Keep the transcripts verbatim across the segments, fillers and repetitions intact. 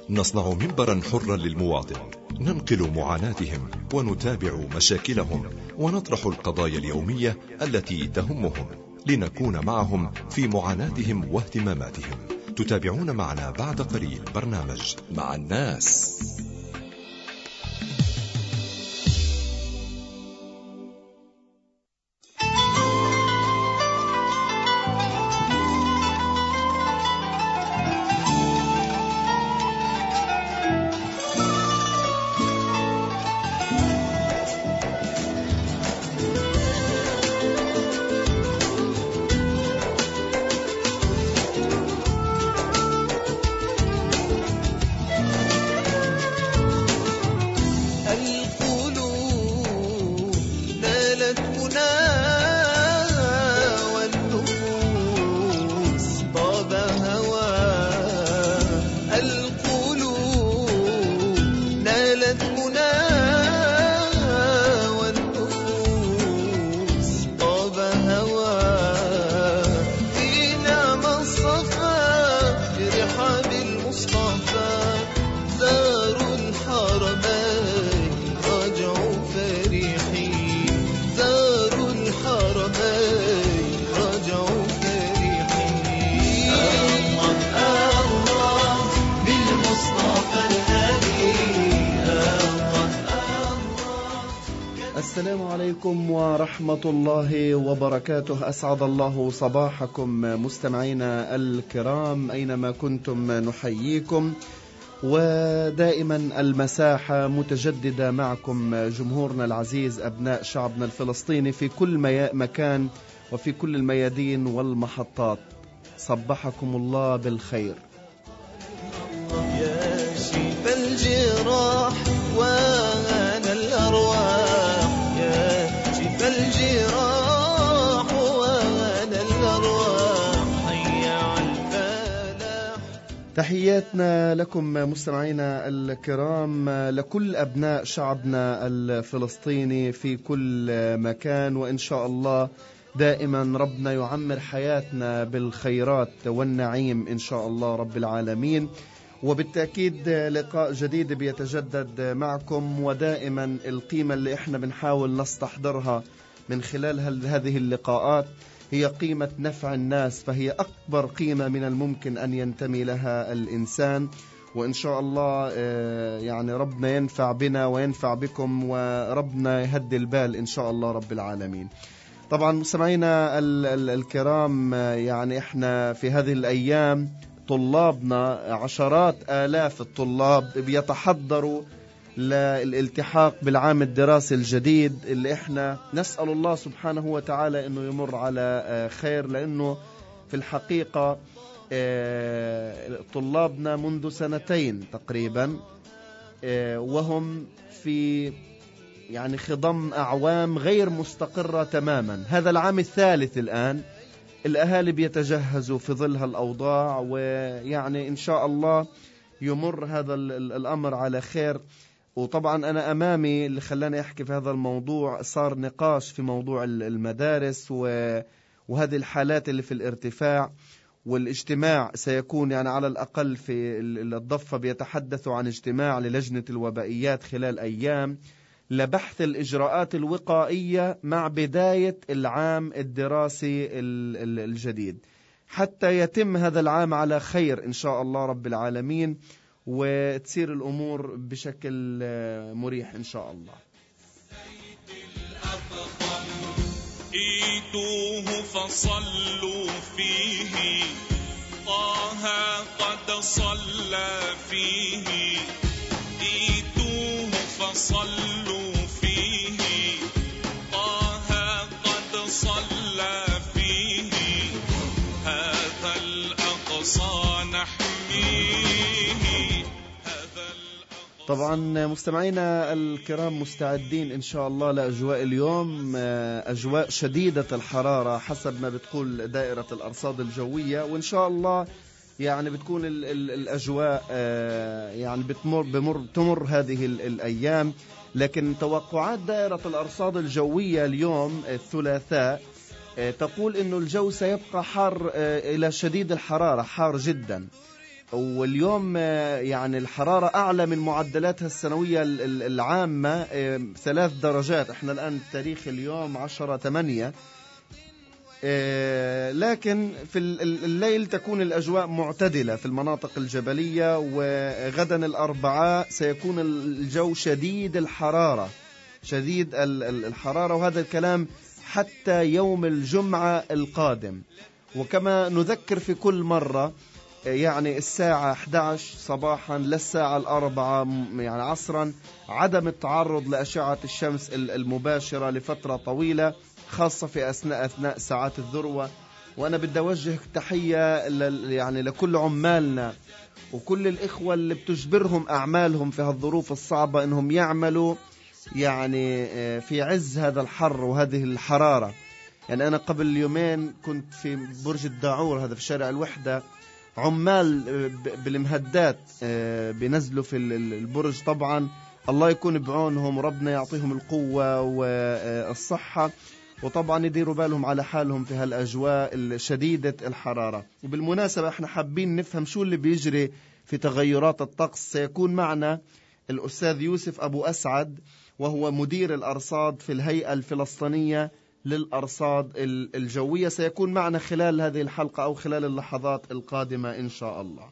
نصنع منبرا حرا للمواطن، ننقل معاناتهم ونتابع مشاكلهم ونطرح القضايا اليومية التي تهمهم، لنكون معهم في معاناتهم واهتماماتهم. تتابعون معنا بعد قليل برنامج مع الناس. السلام عليكم ورحمة الله وبركاته. أسعد الله صباحكم مستمعينا الكرام أينما كنتم، نحييكم، ودائما المساحة متجددة معكم جمهورنا العزيز، أبناء شعبنا الفلسطيني في كل مكان وفي كل الميادين والمحطات. صبحكم الله بالخير. يا شيف الجراح وانا الأرواح، يا شيف الجراح وانا الأرواح، حيا الفلاح. تحياتنا لكم مستمعينا الكرام، لكل أبناء شعبنا الفلسطيني في كل مكان، وإن شاء الله دائما ربنا يعمر حياتنا بالخيرات والنعيم إن شاء الله رب العالمين. وبالتأكيد لقاء جديد بيتجدد معكم، ودائما القيمة اللي احنا بنحاول نستحضرها من خلال هذه اللقاءات هي قيمة نفع الناس، فهي أكبر قيمة من الممكن أن ينتمي لها الإنسان. وإن شاء الله يعني ربنا ينفع بنا وينفع بكم، وربنا يهدي البال إن شاء الله رب العالمين. طبعا مستمعينا الكرام، يعني احنا في هذه الأيام طلابنا عشرات آلاف الطلاب بيتحضروا للالتحاق بالعام الدراسي الجديد، اللي احنا نسأل الله سبحانه وتعالى انه يمر على خير، لانه في الحقيقة طلابنا منذ سنتين تقريبا وهم في يعني خضم أعوام غير مستقرة تماما. هذا العام الثالث الآن، الأهالي بيتجهزوا في ظل هالأوضاع، ويعني إن شاء الله يمر هذا الأمر على خير. وطبعا أنا أمامي اللي خلاني أحكي في هذا الموضوع، صار نقاش في موضوع المدارس وهذه الحالات اللي في الارتفاع، والاجتماع سيكون يعني على الأقل في الضفة بيتحدثوا عن اجتماع للجنة الوبائيات خلال أيام لبحث الإجراءات الوقائية مع بداية العام الدراسي الجديد، حتى يتم هذا العام على خير إن شاء الله رب العالمين، وتصير الأمور بشكل مريح إن شاء الله. إيتوه فصلوا فيه، طه قد صلى فيه. إيتوه فصلوا فيه، طه قد صلى فيه. هذا الأقصى نحميه، هذا الأقصى. طبعا مستمعينا الكرام مستعدين إن شاء الله لأجواء اليوم، أجواء شديدة الحرارة حسب ما بتقول دائرة الأرصاد الجوية، وإن شاء الله يعني بتكون ال ال الأجواء يعني بتمر بمر تمر هذه الأيام. لكن توقعات دائرة الأرصاد الجوية اليوم الثلاثاء تقول إنه الجو سيبقى حار إلى شديد الحرارة، حار جدا، واليوم يعني الحرارة أعلى من معدلاتها السنوية العامة ثلاث درجات. احنا الآن تاريخ اليوم عشرة ثمانية، لكن في الليل تكون الأجواء معتدلة في المناطق الجبلية، وغدا الأربعاء سيكون الجو شديد الحرارة شديد الحرارة، وهذا الكلام حتى يوم الجمعة القادم. وكما نذكر في كل مرة، يعني الساعة أحد عشر صباحا للساعة الأربعة يعني عصرا عدم التعرض لأشعة الشمس المباشرة لفترة طويلة، خاصة في أثناء أثناء ساعات الذروة. وأنا بدي أوجه تحية يعني لكل عمالنا وكل الإخوة اللي بتجبرهم أعمالهم في هالظروف الصعبة إنهم يعملوا يعني في عز هذا الحر وهذه الحرارة. يعني أنا قبل يومين كنت في برج الداعور، هذا في شارع الوحدة، عمال بالمهدات بينزلوا في البرج. طبعا الله يكون بعونهم وربنا يعطيهم القوة والصحة، وطبعا يديروا بالهم على حالهم في هالأجواء الشديدة الحرارة. وبالمناسبة احنا حابين نفهم شو اللي بيجري في تغيرات الطقس. سيكون معنا الأستاذ يوسف أبو أسعد، وهو مدير الأرصاد في الهيئة الفلسطينية للأرصاد الجوية، سيكون معنا خلال هذه الحلقة أو خلال اللحظات القادمة إن شاء الله.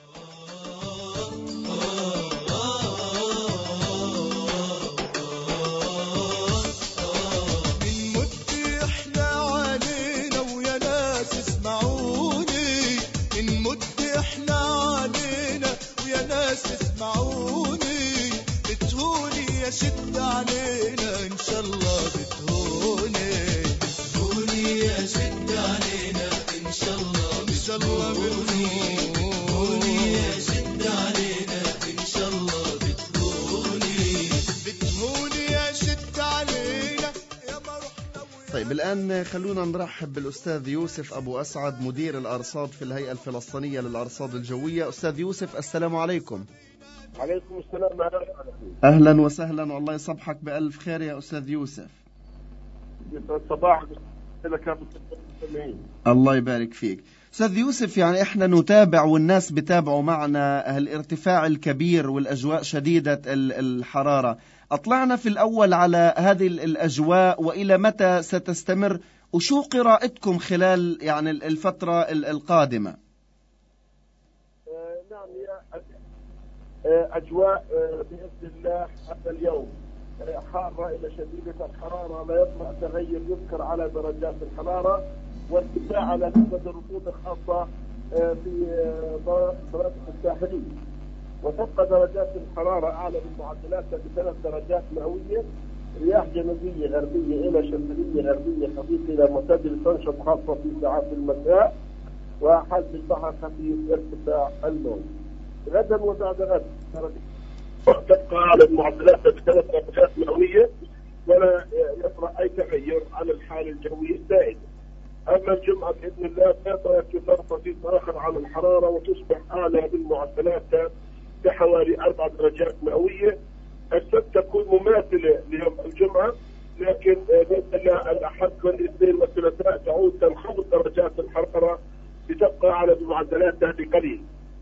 شد علينا إن شاء الله بتهوني، بتهوني يا شد علينا إن شاء الله بتهوني، بتهوني يا شد علينا إن شاء الله بتهوني، بتهوني يا شد علينا يا مرحبا. طيب الآن خلونا نرحب بالأستاذ يوسف أبو أسعد، مدير الأرصاد في الهيئة الفلسطينية للأرصاد الجوية. أستاذ يوسف السلام عليكم. عليكم السلام. أهلا وسهلا، والله يصبحك بألف خير يا أستاذ يوسف. صباح لك. الله يبارك فيك أستاذ يوسف. يعني إحنا نتابع والناس بتابعوا معنا الارتفاع الكبير والأجواء شديدة الحرارة. أطلعنا في الأول على هذه الأجواء وإلى متى ستستمر، وشو قراءتكم خلال يعني الفترة القادمة؟ نعم يا أجواء بإذن الله هذا اليوم حارة إلى شديدة الحرارة، لا يطلع تغير يذكر على درجات الحرارة، وارتفاع على نسبة الرطوبة الخاصة في مناطق الساحلية، وتبقى درجات الحرارة أعلى من معدلاتها بثلاث درجات مئوية. رياح جنوبية غربية إلى شمالية غربية خفيفة إلى معتدلة تنشط خاصة في ساعات المساء، وحالة البحر خفيف ارتفاع الموج. غدا وبعد غد تبقى على المعدلات بثلاث درجات مئوية، ولا يطرأ أي تغير على الحالة الجوية السائدة. أما الجمعة بإذن الله سيطرأ ارتفاع بسيط آخر على الحرارة، وتصبح أعلى بالمعدلات بحوالي أربع درجات مئوية. السبت تكون مماثلة ليوم الجمعة، لكن بإذن الله الأحد والاثنين والثلاثاء تعود تنخفض درجات الحرارة لتبقى على بمعدلاتها بقليل.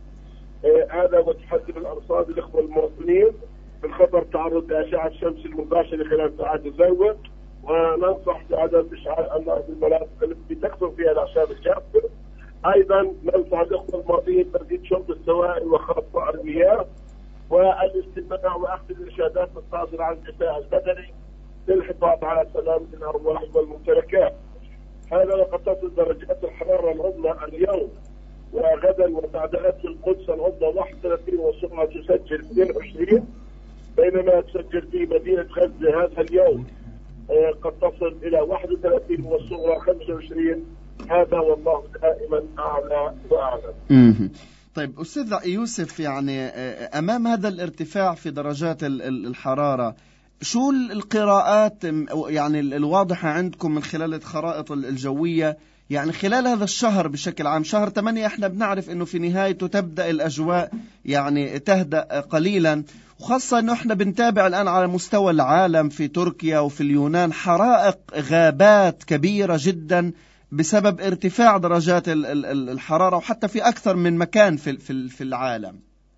هذا آه وتحذر الأرصاد الإخوة المواطنين من خطر تعرض لأشعة الشمس المباشرة خلال ساعات الذروة، وننصح بعدم إشعال النار بالمناطق التي تكثر فيها الأعشاب الجافة. أيضا ننصح الإخوة المواطنين بترشيد شرب السوائل وخاصة المياه، والاستماع وأخذ الإرشادات الصادرة عن الدفاع البدني للحفاظ على سلامة الأرواح والممتلكات. هذا وقد تصل درجات الحرارة العظمى اليوم وغدا وبعد غد في القدس العظمى واحد وثلاثين والصغرى تسجل اثنين وعشرين، بينما تسجل في مدينة غزة هذا اليوم قد تصل إلى واحد وثلاثين والصغرى خمسة وعشرين. هذا والله دائما أعلى وأعلم. طيب أستاذ يوسف، يعني أمام هذا الارتفاع في درجات الحرارة، شو القراءات يعني الواضحة عندكم من خلال الخرائط الجوية، يعني خلال هذا الشهر بشكل عام؟ شهر ثمانية احنا بنعرف انه في نهايته تبدأ الأجواء يعني تهدأ قليلا، وخاصة انه احنا بنتابع الآن على مستوى العالم في تركيا وفي اليونان حرائق غابات كبيرة جدا بسبب ارتفاع درجات الحرارة وحتى في أكثر من مكان في في العالم.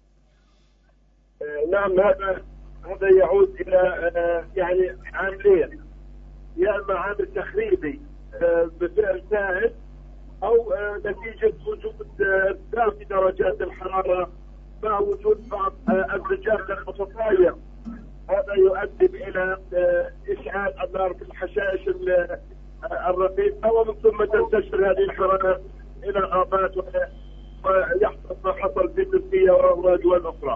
نعم، هذا هذا يعود إلى يعني عاملين، يا إما عامل تخريبي بفعل سائد، أو نتيجة وجود ارتفاع في درجات الحرارة مع وجود بعض الرجال الخصوصية. هذا يؤدي إلى إشعال النار في الحشائش الرقيقة، ومن ثم تنتشر هذه الحرارة إلى الغابات ويحصل ما حصل في تركيا ودول أخرى.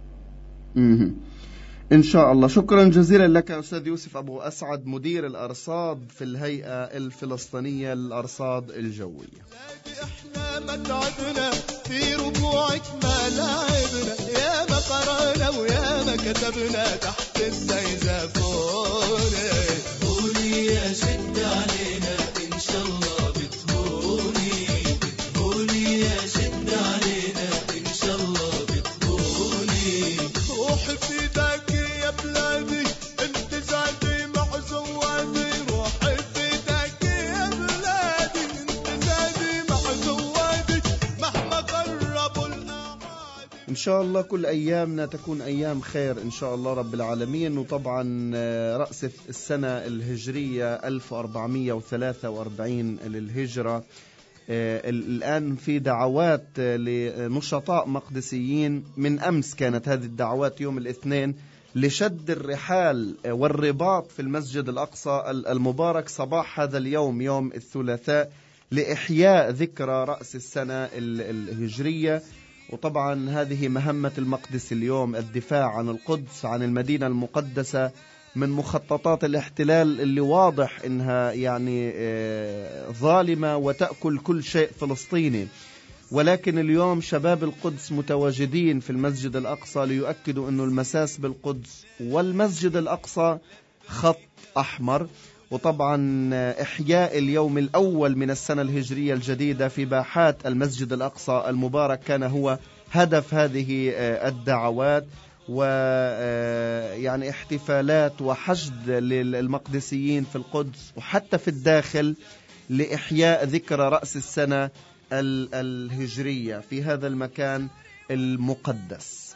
إن شاء الله. شكرا جزيلا لك أستاذ يوسف أبو أسعد، مدير الأرصاد في الهيئة الفلسطينية للأرصاد الجوية. احنا ما تعبنا في ربوعك، ما لعبنا يا ما قرانا ويا ما كتبنا تحت الزيزفون. قولي يا ست علينا إن شاء الله بتهوني، بتهوني يا ست علينا إن شاء الله بتهوني. روحي في ايدك يا بلادي انت زادي مع زوادي، روحي في ايدك يا بلادي انت زادي مع زوادي، مهما قربوا الأعادي. إن شاء الله كل أيامنا تكون أيام خير إن شاء الله رب العالمين. وطبعا رأس السنة الهجرية ألف وأربعمائة وثلاثة وأربعين للهجرة، الآن في دعوات لنشطاء مقدسيين. من أمس كانت هذه الدعوات يوم الاثنين لشد الرحال والرباط في المسجد الأقصى المبارك صباح هذا اليوم يوم الثلاثاء لإحياء ذكرى رأس السنة الهجرية. وطبعا هذه مهمة المقدس اليوم، الدفاع عن القدس، عن المدينة المقدسة من مخططات الاحتلال اللي واضح إنها يعني ظالمة وتأكل كل شيء فلسطيني. ولكن اليوم شباب القدس متواجدين في المسجد الأقصى ليؤكدوا أنه المساس بالقدس والمسجد الأقصى خط أحمر. وطبعا إحياء اليوم الأول من السنة الهجرية الجديدة في باحات المسجد الأقصى المبارك كان هو هدف هذه الدعوات، ويعني احتفالات وحشد للمقدسيين في القدس وحتى في الداخل لإحياء ذكرى رأس السنة الهجرية في هذا المكان المقدس.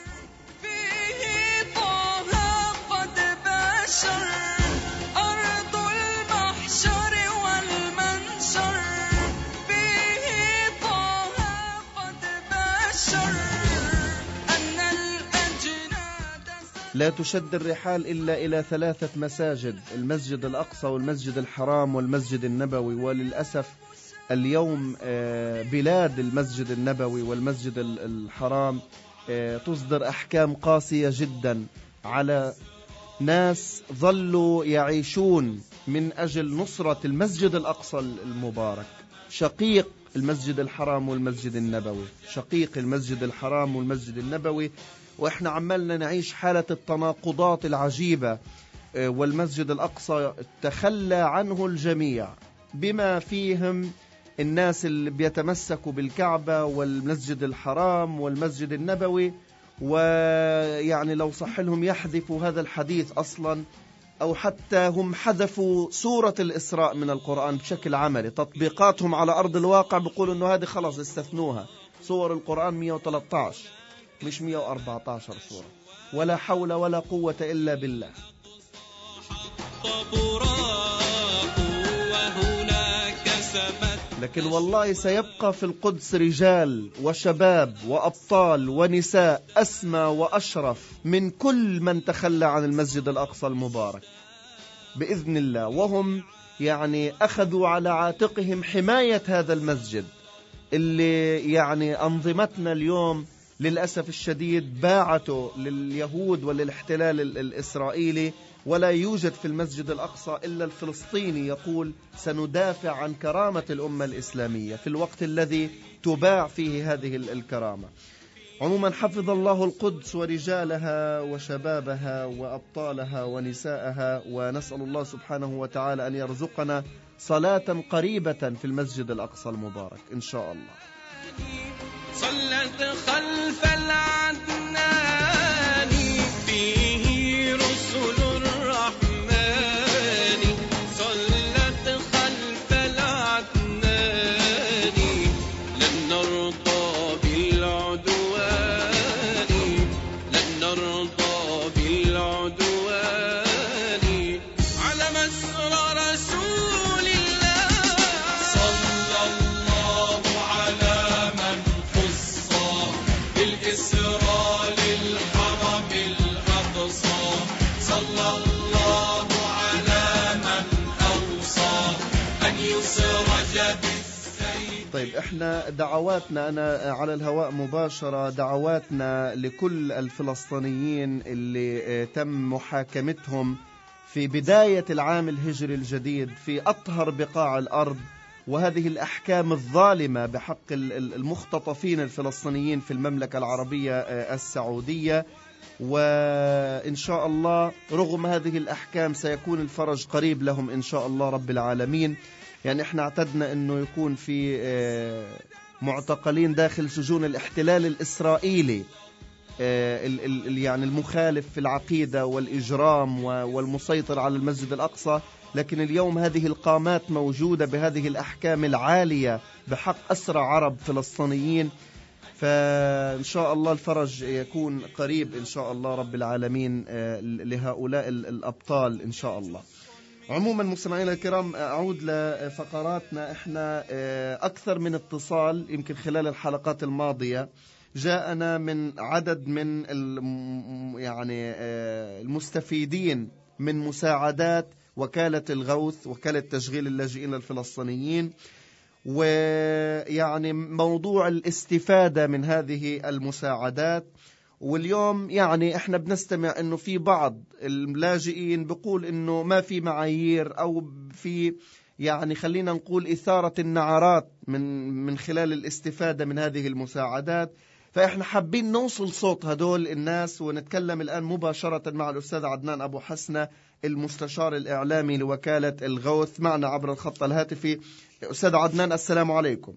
فيه طه قد بشر أرض المحشر والمنشر، فيه طه قد بشر أن الأجناد. لا تشد الرحال إلا إلى ثلاثة مساجد، المسجد الأقصى والمسجد الحرام والمسجد النبوي. وللأسف اليوم بلاد المسجد النبوي والمسجد الحرام تصدر أحكام قاسية جدا على ناس ظلوا يعيشون من أجل نصرة المسجد الأقصى المبارك، شقيق المسجد الحرام والمسجد النبوي، شقيق المسجد الحرام والمسجد النبوي. وإحنا عمالنا نعيش حالة التناقضات العجيبة، والمسجد الأقصى تخلى عنه الجميع بما فيهم الناس اللي بيتمسكوا بالكعبة والمسجد الحرام والمسجد النبوي. ويعني لو صح لهم يحذفوا هذا الحديث أصلا، أو حتى هم حذفوا سورة الإسراء من القرآن بشكل عملي. تطبيقاتهم على أرض الواقع بيقولوا أنه هذه خلاص استثنوها. سور القرآن مئة وثلاثة عشر مش مئة وأربعة عشر سورة. ولا حول ولا قوة إلا بالله. لكن والله سيبقى في القدس رجال وشباب وأبطال ونساء أسمى وأشرف من كل من تخلى عن المسجد الأقصى المبارك بإذن الله، وهم يعني أخذوا على عاتقهم حماية هذا المسجد اللي يعني أنظمتنا اليوم للأسف الشديد باعته لليهود وللاحتلال الإسرائيلي. ولا يوجد في المسجد الأقصى إلا الفلسطيني يقول سندافع عن كرامة الأمة الإسلامية في الوقت الذي تباع فيه هذه الكرامة. عموما حفظ الله القدس ورجالها وشبابها وأبطالها ونساءها، ونسأل الله سبحانه وتعالى أن يرزقنا صلاة قريبة في المسجد الأقصى المبارك إن شاء الله. صلت خلف العدنان فيه رسل الرحمن، صلت خلف العدنان يسرج بالسيف. طيب احنا دعواتنا، انا على الهواء مباشرة، دعواتنا لكل الفلسطينيين اللي تم محاكمتهم في بداية العام الهجري الجديد في أطهر بقاع الأرض، وهذه الأحكام الظالمة بحق المختطفين الفلسطينيين في المملكة العربية السعودية. وإن شاء الله رغم هذه الأحكام سيكون الفرج قريب لهم إن شاء الله رب العالمين. يعني احنا اعتدنا أنه يكون في معتقلين داخل سجون الاحتلال الإسرائيلي يعني المخالف في العقيدة والإجرام والمسيطر على المسجد الأقصى، لكن اليوم هذه القامات موجودة بهذه الأحكام العالية بحق أسرى عرب فلسطينيين. فإن شاء الله الفرج يكون قريب إن شاء الله رب العالمين لهؤلاء الأبطال إن شاء الله. عموما مستمعينا الكرام، أعود لفقراتنا. إحنا أكثر من اتصال يمكن خلال الحلقات الماضية جاءنا من عدد من يعني المستفيدين من مساعدات وكالة الغوث، وكالة تشغيل اللاجئين الفلسطينيين، ويعني موضوع الاستفادة من هذه المساعدات. واليوم يعني احنا بنستمع انه في بعض اللاجئين بيقول انه ما في معايير او في يعني خلينا نقول إثارة النعرات من من خلال الاستفادة من هذه المساعدات. فإحنا حابين نوصل صوت هدول الناس، ونتكلم الآن مباشرة مع الأستاذ عدنان أبو حسنة المستشار الإعلامي لوكالة الغوث معنا عبر الخط الهاتفي. أستاذ عدنان السلام عليكم.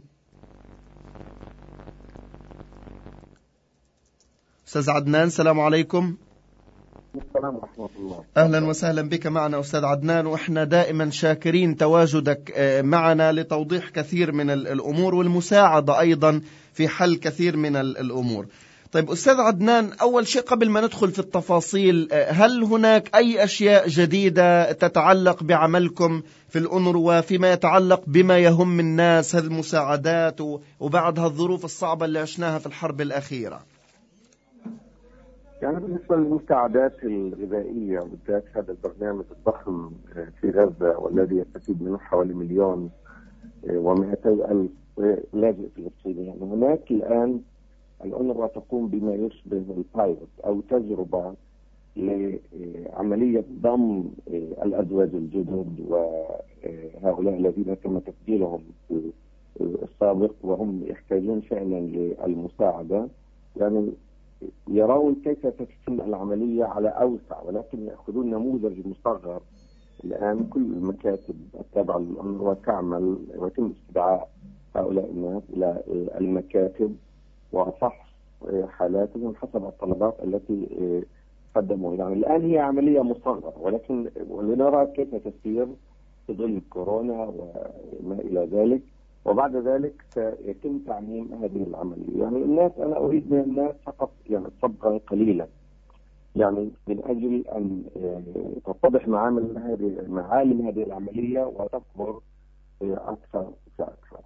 أستاذ عدنان السلام عليكم. السلام ورحمة الله. أهلا وسهلا بك معنا أستاذ عدنان، وإحنا دائما شاكرين تواجدك معنا لتوضيح كثير من الأمور والمساعدة أيضا في حل كثير من الأمور. طيب أستاذ عدنان، أول شيء قبل ما ندخل في التفاصيل، هل هناك أي أشياء جديدة تتعلق بعملكم في الأونروا فيما يتعلق بما يهم الناس، هذه المساعدات وبعد هالظروف الصعبة اللي عشناها في الحرب الأخيرة؟ يعني بالنسبة للمساعدات الغذائية وبالذات هذا البرنامج الضخم في غزة والذي يستفيد منه حوالي مليون ومئتي ألف لاجئ فلسطيني، يعني هناك الآن الأونروا تقوم بما يشبه البايلوت أو تجربة لعملية ضم الأزواج الجدد وهؤلاء الذين تم تسجيلهم في السابق وهم يحتاجون فعلا للمساعدة، يعني يرون كيف تتم العملية على أوسع، ولكن يأخذون نموذج مصغر. الآن كل المكاتب التابعة للأونروا تعمل ويتم استدعاء هؤلاء الناس إلى المكاتب وفحص حالاتهم حسب الطلبات التي قدموا. يعني الآن هي عملية مصغرة، ولكن ولنرى كيف تسير في ظل كورونا وما إلى ذلك، وبعد ذلك سيتم تعميم هذه العملية. يعني الناس، أنا أريد من الناس فقط يعني صبرا قليلا، يعني من أجل أن تتضح معالم هذه معالم هذه العملية وتكبر أكثر فأكثر.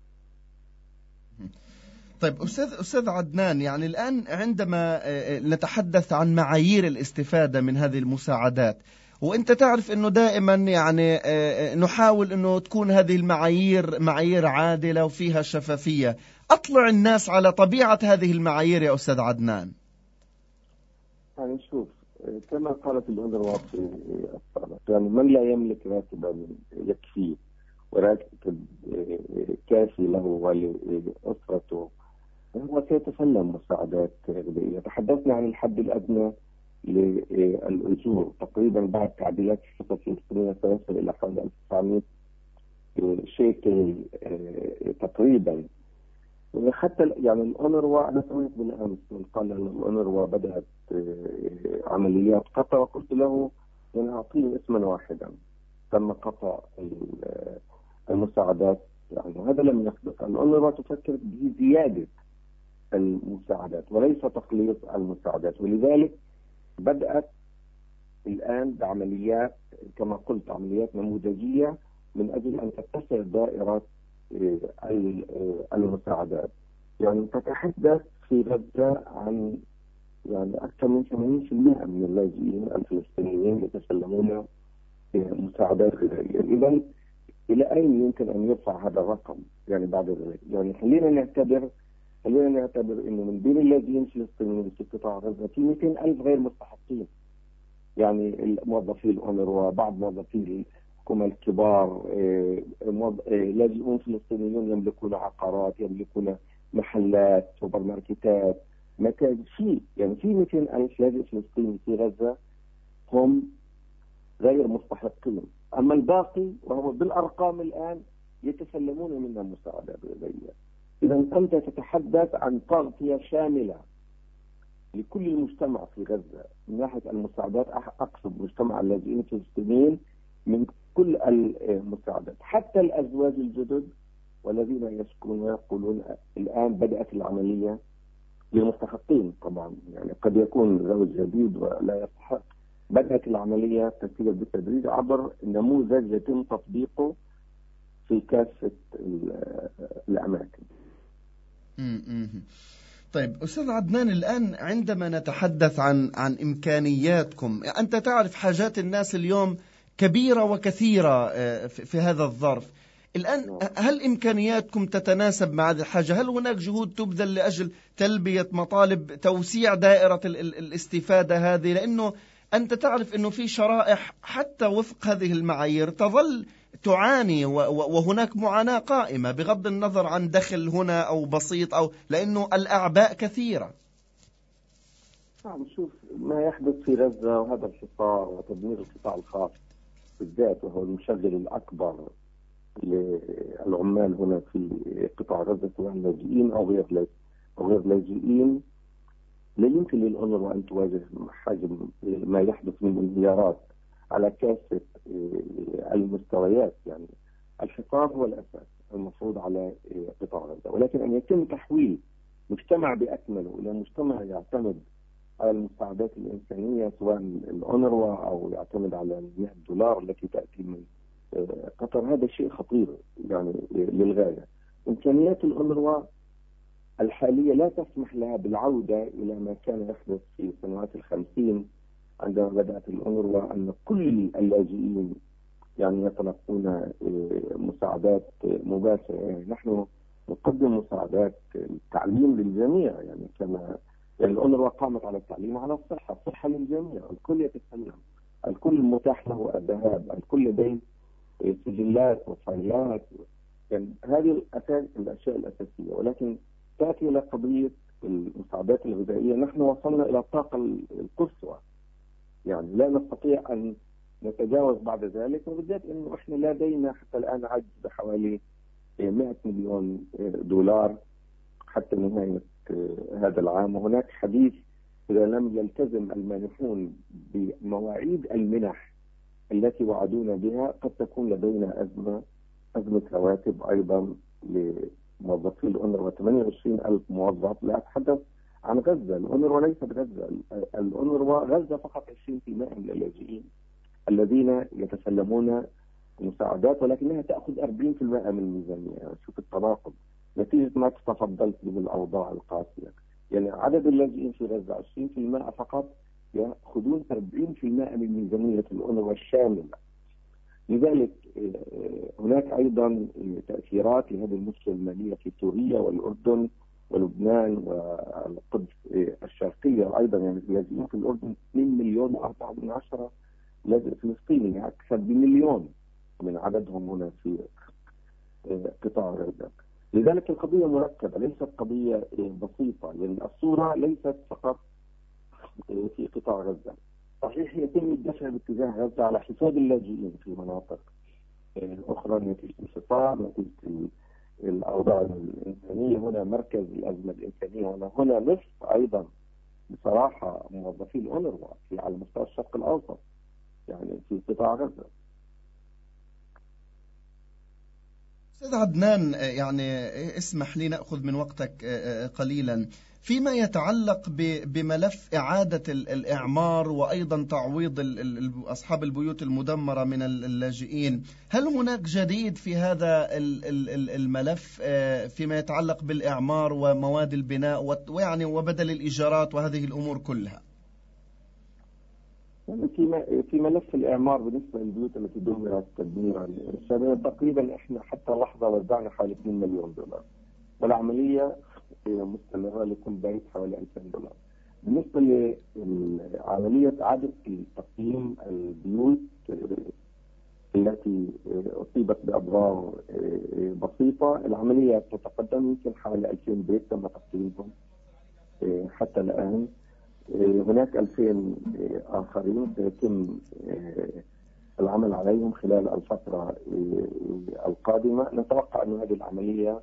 طيب أستاذ أستاذ عدنان، يعني الآن عندما نتحدث عن معايير الاستفادة من هذه المساعدات، وأنت تعرف أنه دائما يعني نحاول أنه تكون هذه المعايير معايير عادلة وفيها شفافية، أطلع الناس على طبيعة هذه المعايير يا أستاذ عدنان. يعني شوف، كما قالت الأونروا في السابق، يعني من لا يملك راتبا يكفيه وراتب كافي له ولأسرته هو سيتسلم مساعدات غذائية. تحدثنا عن الحد الأدنى للأجور تقريبا بعد تعديلات الشرطة الفلسطينية سيصل إلى حوالي ألف وتسعمئة شيكل تقريبا. حتى يعني الأونروا، أنا سمعت بالأمس من قال أن الأونروا بدأت عمليات قطع، وقلت له أن أعطيني اسما واحدا تم قطع المساعدات. يعني هذا لم يحدث. الأونروا تفكر بزيادة المساعدات وليس تقليص المساعدات، ولذلك بدأت الآن بعمليات كما قلت عمليات نموذجية من أجل أن تتسع دائرة المساعدات. يعني تتحدث في غزة عن يعني أكثر من ثمانين بالمئة من اللاجئين الفلسطينيين يتسلمون مساعدات غذائية. إذن إلى أين يمكن أن يرفع هذا الرقم يعني بعد ذلك؟ يعني خلينا نعتبر خلينا نعتبر إنه من بين اللاجئين الفلسطينيين في قطاع غزة في مئتين ألف غير مستحقين، يعني الموظفي الأونروا، بعض موظفي الحكومة الكبار، لاجئون فلسطينيون يملكون عقارات، يملكون محلات، سوبر ماركتات، مكان في يعني في مئتين ألف لاجئ فلسطيني في غزة هم غير مستحقين. أما الباقي وهو بالأرقام الآن يتسلمون منا مساعدات غذائية. إذا أنت تتحدث عن تغطية شاملة لكل المجتمع في غزة من ناحية المساعدات، أقصد مجتمع اللاجئين الفلسطينيين من كل المساعدات، حتى الأزواج الجدد والذين يشكون ويقولون الآن بدأت العملية للمستحقين. طبعا يعني قد يكون زوج جديد ولا يستحق، بدأت العملية تسير بالتدريج عبر نموذج يتم تطبيقه في كافة الأماكن. طيب أستاذ عدنان، الآن عندما نتحدث عن عن إمكانياتكم، أنت تعرف حاجات الناس اليوم كبيرة وكثيرة في هذا الظرف. الآن هل إمكانياتكم تتناسب مع هذه الحاجة؟ هل هناك جهود تبذل لأجل تلبية مطالب توسيع دائرة الاستفادة هذه؟ لأنه أنت تعرف أنه في شرائح حتى وفق هذه المعايير تظل تعاني، وهناك معاناة قائمة بغض النظر عن دخل هنا أو بسيط، أو لأنه الأعباء كثيرة. نعم، شوف ما يحدث في غزة وهذا الحصار وتدمير القطاع الخاص بالذات، وهو المشغل الأكبر للعمال هنا في قطاع غزة سواء لاجئين أو غير أو غير لاجئين، لا يمكن للأونروا أن تواجه حجم ما يحدث من انهيارات على كافة المستويات. يعني الحصار هو الأساس المفروض على قطاع غزة، ولكن أن يتم تحويل مجتمع بأكمله إلى مجتمع يعتمد على المساعدات الإنسانية سواء الأونروا أو يعتمد على مئة دولار التي تأتي من قطر، هذا شيء خطير يعني للغاية. إمكانيات الأونروا الحالية لا تسمح لها بالعودة إلى ما كان يحدث في سنوات الخمسين عندما بدأت الأونروا أن كل اللاجئين يعني يتلقون مساعدات مباشرة. يعني نحن نقدم مساعدات التعليم للجميع، يعني كما يعني الأونروا قامت على التعليم وعلى الصحة، الصحة للجميع، الكل يتسلم، الكل متاح له الذهاب، الكل لديه سجلات وفايلات، يعني هذه الأساس الأشياء الأساسية. ولكن تأتي إلى قضية المساعدات الغذائية، نحن وصلنا إلى الطاقة القصوى، يعني لا نستطيع أن نتجاوز بعد ذلك، وبالذات أنه إحنا لدينا حتى الآن عجز بحوالي مئة مليون دولار حتى نهاية هذا العام. وهناك حديث إذا لم يلتزم المانحون بمواعيد المنح التي وعدونا بها قد تكون لدينا أزمة أزمة رواتب أيضا لموظفي الأونروا، ثمانية وعشرين ألف موظف. لا أتحدث عن غزة، الأونروا ليست غزة، الأونروا غزة فقط عشرين بالمئة من اللاجئين الذين يتسلمون مساعدات، ولكنها تأخذ أربعين بالمئة من الميزانية. شوف التناقض نتيجة ما تفضلت به الأوضاع القاسية. يعني عدد اللاجئين في غزة عشرين بالمئة فقط، يأخذون أربعين بالمئة من ميزانية الأونروا الشاملة. لذلك هناك أيضا تأثيرات لهذه المشكلة المالية في سوريا والأردن ولبنان والقدس الشرقية أيضا. يعني اللاجئين في الأردن اثنين مليون وأربعة من عشرة لاجئ فلسطيني، يعني أكثر بمليون من عددهم هنا في قطاع غزة. لذلك القضية مركبة، ليست قضية بسيطة. يعني الصورة ليست فقط في قطاع غزة. صحيح يتم الدفع باتجاه غزة على حساب اللاجئين في مناطق أخرى نتيجة الحصار، نتيجة الأوضاع الإنسانية. هنا مركز الأزمة الإنسانية، هنا هنا نصف أيضا بصراحة موظفي الأونروا على مستوى الشرق الأوسط، يعني في قطاع غزة. أستاذ عدنان، يعني اسمح لي نأخذ من وقتك قليلا فيما يتعلق بملف إعادة الإعمار وأيضا تعويض أصحاب البيوت المدمرة من اللاجئين. هل هناك جديد في هذا الملف فيما يتعلق بالإعمار ومواد البناء ويعني وبدل الإيجارات وهذه الأمور كلها؟ يعني في في ملف الإعمار بالنسبة للبيوت التي دمرت تدميرا شاملا تقريبا احنا حتى اللحظة وزعنا حوالي اثنين مليون دولار، والعملية مستمرة لكل بيت حوالي ألفين دولار. بالنسبة لعملية إعادة تقييم البيوت التي أصيبت بأضرار بسيطة، العملية تتقدم يمكن حوالي ألفين بيت تم تقييمهم حتى الآن. هناك ألفين آخرين سيتم العمل عليهم خلال الفترة القادمة. نتوقع أن هذه العملية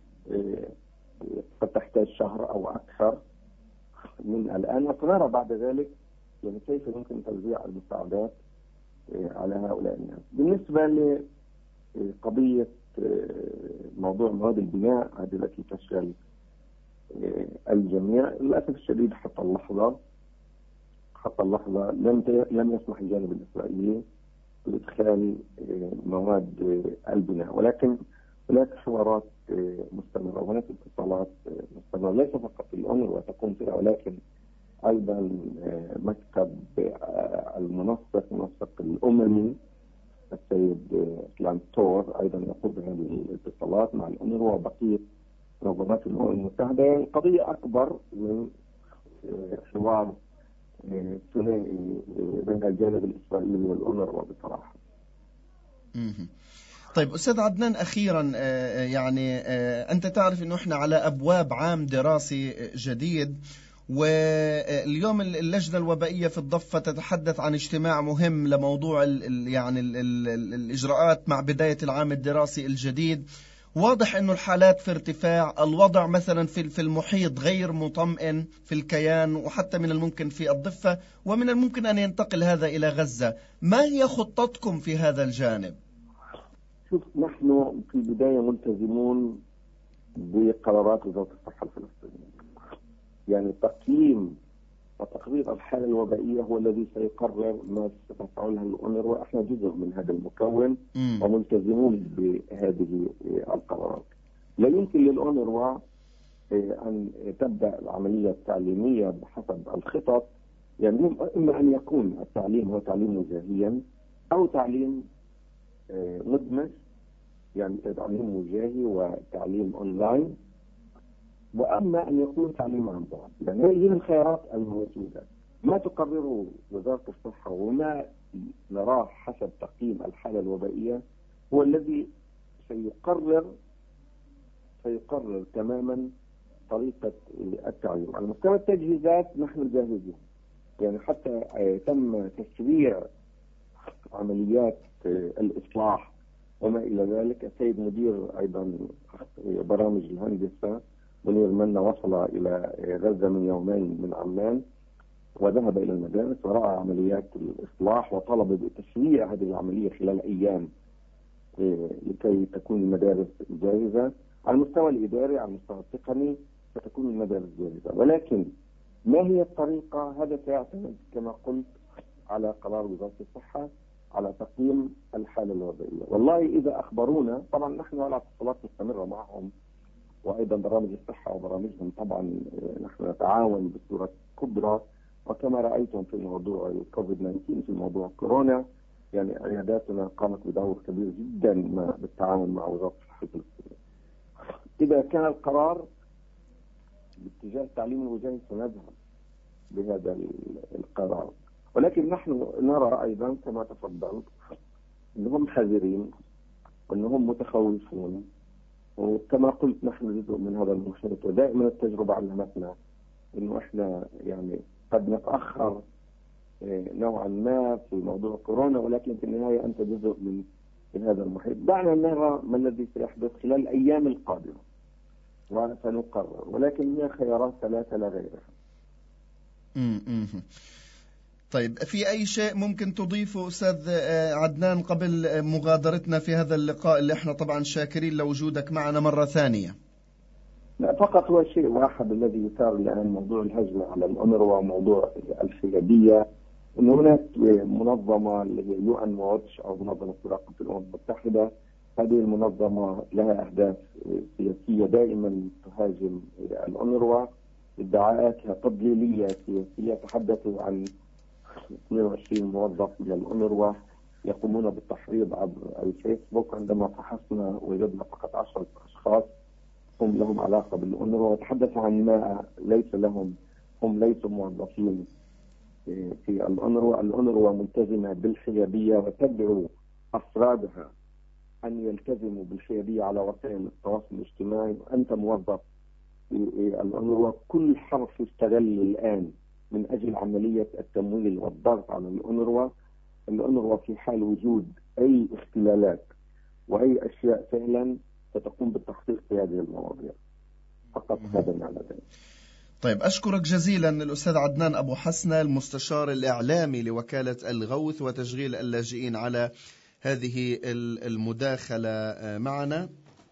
قد تحتاج شهر أو أكثر من الآن، وسنرى بعد ذلك يعني كيف يمكن توزيع المساعدات على هؤلاء الناس. بالنسبة لقضية موضوع مواد البناء هذه التي تشغل الجميع، للأسف الشديد حتى اللحظة حتى اللحظة لم لم يسمح الجانب الإسرائيلي بإدخال مواد البناء، ولكن هناك حوارات مستمرة وهناك اتصالات مستمرة ليس فقط الأونروا وتقوم فيها، ولكن أيضا مكتب المنسق المنسق الأممي السيد لانتور أيضا يقوم بهذه الاتصالات مع الأونروا وبقية منظمات الأمم المتحدة. القضية أكبر من حوار ثنائي بين الجانب الإسرائيلي والأونروا بصراحة. طيب أستاذ عدنان، أخيرا يعني أنت تعرف أنه إحنا على أبواب عام دراسي جديد، واليوم اللجنة الوبائية في الضفة تتحدث عن اجتماع مهم لموضوع ال يعني ال ال الإجراءات مع بداية العام الدراسي الجديد. واضح أنه الحالات في ارتفاع، الوضع مثلا في في المحيط غير مطمئن في الكيان، وحتى من الممكن في الضفة، ومن الممكن أن ينتقل هذا إلى غزة. ما هي خطتكم في هذا الجانب؟ شوف، نحن في البداية ملتزمون بقرارات وزارة الصحة الفلسطينية، يعني تقييم وتقرير الحالة الوبائية هو الذي سيقرر ما ستفعلها الأونروا. احنا جزء من هذا المكون م. وملتزمون بهذه القرارات. لا يمكن للأونروا أن تبدأ العملية التعليمية بحسب الخطط، يعني إما أن يكون التعليم هو تعليم وجاهيا أو تعليم مدمج، يعني تعليم وجاهي وتعليم أونلاين، وأما أن يكون تعليم عن بعد. يعني هذه الخيارات الموجودة. ما تقرره وزارة الصحة وما نراه حسب تقييم الحالة الوبائية هو الذي سيقرر سيقرر تماما طريقة التعليم. على مستوى التجهيزات نحن جاهزين، يعني حتى تم تسريع عمليات الإصلاح وما إلى ذلك. السيد مدير أيضا برامج الهندسة منير منا وصل إلى غزة من يومين من عمان، وذهب إلى المدارس ورأى عمليات الإصلاح وطلب بتسريع هذه العملية خلال أيام لكي تكون المدارس جاهزة. على المستوى الإداري، على المستوى التقني ستكون المدارس جاهزة، ولكن ما هي الطريقة هذا سيعتمد كما قلت على قرار وزارة الصحة على تقييم الحالة الوبائية. والله إذا أخبرونا، طبعا نحن على اتصالات مستمرة معهم، وأيضا برامج الصحة وبرامجهم طبعا نحن نتعاون بصورة كبرى، وكما رأيتم في موضوع الكوفيد تسعة عشر في موضوع كورونا، يعني عياداتنا قامت بدور كبير جدا بالتعاون مع وزارة الصحة الفلسطينية. إذا كان القرار باتجاه التعليم الوجاهي سنذهب بهذا القرار، ولكن نحن نرى أيضا كما تفضلت أنهم حذرين وأنهم متخوفون، وكما قلت نحن جزء من هذا المحيط، ودائما التجربة علمتنا أنه إحنا يعني قد نتأخر نوعا ما في موضوع كورونا، ولكن في النهاية أنت جزء من من هذا المحيط. دعنا نرى ما الذي سيحدث خلال الأيام القادمة وسنقرر، ولكن هي خيارات ثلاثة لا غيرها. طيب، في أي شيء ممكن تضيفه أستاذ عدنان قبل مغادرتنا في هذا اللقاء اللي احنا طبعا شاكرين لوجودك معنا مرة ثانية؟ لا، فقط هو شيء واحد الذي يثار الآن، موضوع الهجمة على الأونروا وموضوع الحيادية. إن هناك منظمة اللي هي يو إن واتش أو منظمة مراقبة الأمم المتحدة، هذه المنظمة لها أهداف سياسية، دائما تهاجم الأونروا، ادعاءاتها تضليلية سياسية. تحدثوا عن اثنين وعشرين موظف من الأونروا يقومون بالتحريض عبر الفيسبوك. عندما فحصنا وجدنا فقط عشرة أشخاص هم لهم علاقة بالأونروا، وتحدث عن ما ليس لهم، هم ليسوا موظفين في الأونروا. الأونروا ملتزمة بالحيادية وتدعو أفرادها أن يلتزموا بالحيادية على وسائل التواصل الاجتماعي. وأنت موظف في الأونروا، كل حرف يستغل الآن من أجل عملية التمويل والضغط على الأونروا. الأونروا في حال وجود أي اختلالات وأي أشياء فعلا ستقوم بالتحقيق في هذه المواضيع. فقط هذا على ذلك. طيب، أشكرك جزيلا الأستاذ عدنان أبو حسنة، المستشار الإعلامي لوكالة الغوث وتشغيل اللاجئين، على هذه المداخلة معنا،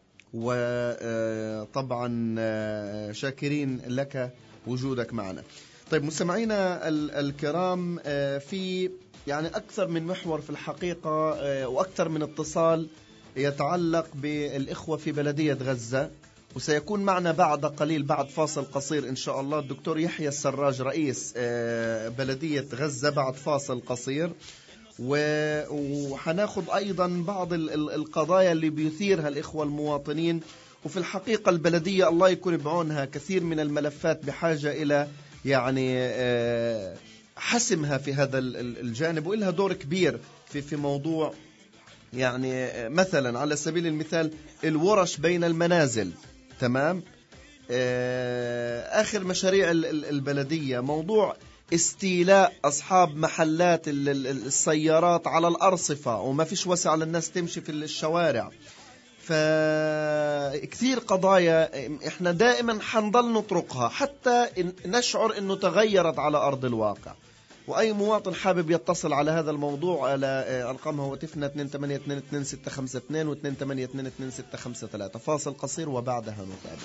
وطبعا شاكرين لك وجودك معنا. طيب مستمعينا الكرام، في يعني أكثر من محور في الحقيقة وأكثر من اتصال يتعلق بالإخوة في بلدية غزة، وسيكون معنا بعد قليل بعد فاصل قصير إن شاء الله الدكتور يحيى السراج رئيس بلدية غزة بعد فاصل قصير، وحناخد أيضا بعض القضايا اللي بيثيرها الإخوة المواطنين. وفي الحقيقة البلدية الله يكون بعونها، كثير من الملفات بحاجة إلى يعني حسمها في هذا الجانب، وإلها دور كبير في في موضوع يعني مثلا على سبيل المثال الورش بين المنازل. تمام. آخر مشاريع البلدية موضوع استيلاء أصحاب محلات السيارات على الأرصفة، وما فيش وسع للناس تمشي في الشوارع. فكثير قضايا احنا دائما حنضل نطرقها حتى نشعر انه تغيرت على أرض الواقع. وأي مواطن حابب يتصل على هذا الموضوع على أرقام هواتفنا اثنين ثمانية اثنين اثنين ستة خمسة اثنين و اثنين ثمانية اثنين اثنين ستة خمسة ثلاثة. فاصل قصير وبعدها نتابع.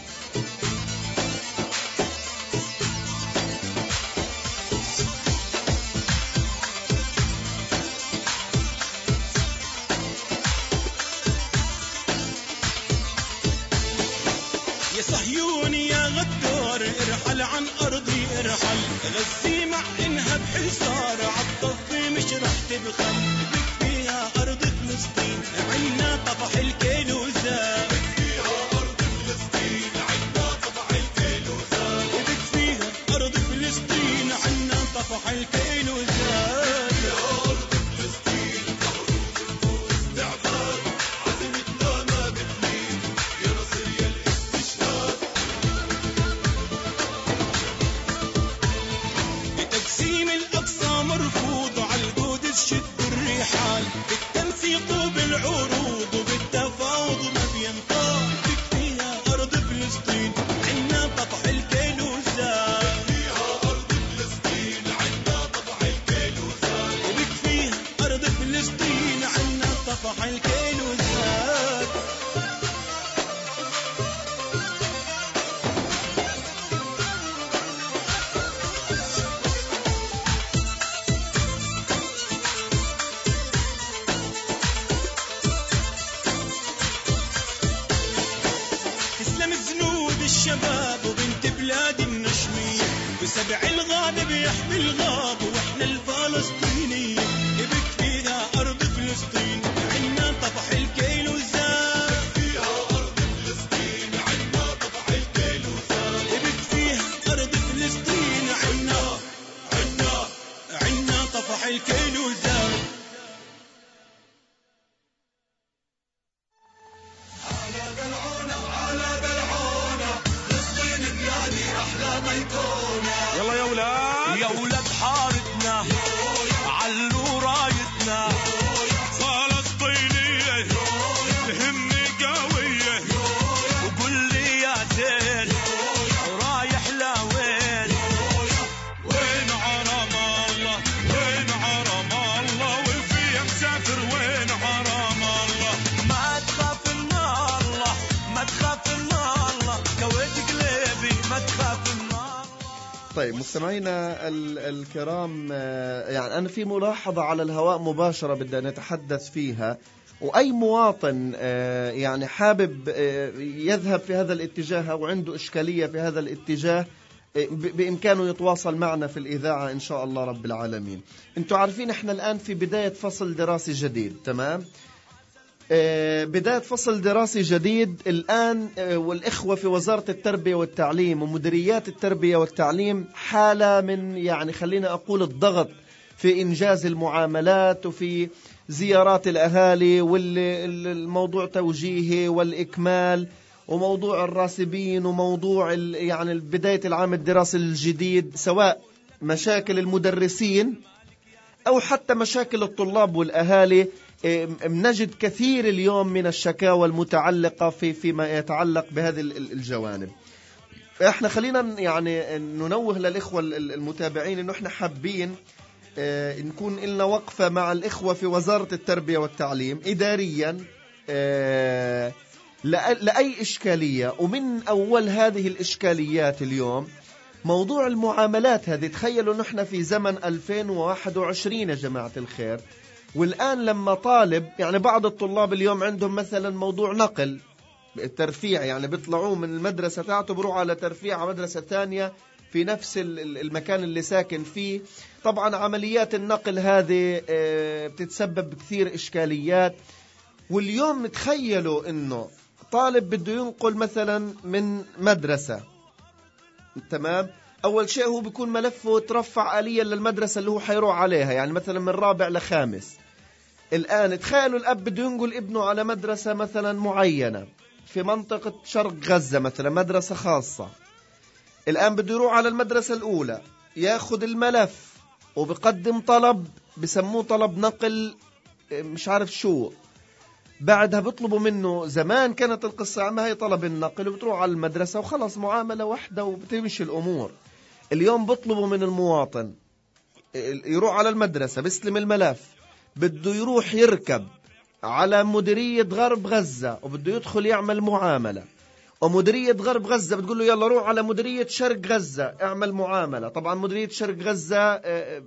يا صهيوني يا غدار ارحل عن أرضي ارحل، غزي مع إنها بحصار عالطفي مش رح تبخل. بك فيها أرض فلسطين عنا طفح الكيل وزاد، بك فيها أرض فلسطين عنا طفح الكيل وزاد، بك فيها أرض فلسطين عنا طفح الكيل وزاد. يا أرض فلسطين تحروف الفوز استعباد، عزمتنا ما بتميل يا نصر يا الاستشهاد. بتقسيم الأقصى مرفوض وعالقدس شدوا الرحال، بالتنسيق وبالعروض وبالتفاوض ما بينطال. بك فيها أرض فلسطين عنا طفح الكيل وزاد، فيها أرض فلسطين عنا طفح الكيل وزاد، وبك فيها أرض فلسطين عنا طفح الكيل وزاد. تسلم جنود الشباب وبنت بلاد النشمية، وسبع الغاب بيحمي الغاب واحنا الفلسطينية. بك فيها أرض فلسطين عنا طفح الكيل وزاد، فيها أرض فلسطين عنا طفح الكيل وزاد، بك فيها أرض فلسطين عنا عنا عنا طفح الكيل وزاد. يلا يا ولاد يا ولاد حارتنا علوا رايتنا فلسطينية همي قوية، وقول لي يا زين رايح لوين؟ وين حرم الله وين حرم الله وفي مسافر وين حرم الله؟ ما تخاف من الله ما تخاف من الله كويت قلبي ما تخاف من الله. طيب مستمعينا الكرام، يعني أنا في ملاحظة على الهواء مباشرة بدي نتحدث فيها، وأي مواطن يعني حابب يذهب في هذا الاتجاه أو عنده إشكالية في هذا الاتجاه بإمكانه يتواصل معنا في الإذاعة إن شاء الله رب العالمين. أنتوا عارفين إحنا الآن في بداية فصل دراسي جديد، تمام؟ بداية فصل دراسي جديد الآن، والإخوة في وزارة التربية والتعليم ومديريات التربية والتعليم حالة من يعني خلينا أقول الضغط في إنجاز المعاملات وفي زيارات الأهالي والموضوع توجيهي والإكمال وموضوع الراسبين وموضوع يعني بداية العام الدراسي الجديد، سواء مشاكل المدرسين أو حتى مشاكل الطلاب والأهالي. نجد كثير اليوم من الشكاوى المتعلقة في فيما يتعلق بهذه الجوانب. احنا خلينا يعني ننوه للإخوة المتابعين إنه احنا حابين نكون لنا وقفة مع الإخوة في وزارة التربية والتعليم إداريا لأي إشكالية. ومن أول هذه الإشكاليات اليوم موضوع المعاملات هذه. تخيلوا نحن في زمن ألفين وواحد وعشرين يا جماعة الخير، والآن لما طالب يعني بعض الطلاب اليوم عندهم مثلا موضوع نقل الترفيع، يعني بيطلعوا من المدرسة تاعته بروحوا على ترفيع على مدرسة ثانية في نفس المكان اللي ساكن فيه. طبعا عمليات النقل هذه بتتسبب بكثير إشكاليات. واليوم تخيلوا إنه طالب بده ينقل مثلا من مدرسة، تمام؟ أول شيء هو بيكون ملفه ترفع آليا للمدرسة اللي هو حيروح عليها، يعني مثلا من رابع لخامس. الآن تخيلوا الأب بده ينقل ابنه على مدرسة مثلا معينة في منطقة شرق غزة مثلا، مدرسة خاصة. الآن بده يروح على المدرسة الأولى، ياخد الملف وبقدم طلب بسموه طلب نقل مش عارف شو. بعدها بيطلبوا منه، زمان كانت القصة ما هي طلب النقل وبتروح على المدرسة وخلص معاملة واحدة وبتمشي الأمور. اليوم بيطلبوا من المواطن يروح على المدرسة بيستلم الملف، بده يروح يركب على مديرية غرب غزة وبده يدخل يعمل معاملة، ومديرية غرب غزة بتقول له يلا روح على مديرية شرق غزة اعمل معاملة. طبعا مديرية شرق غزة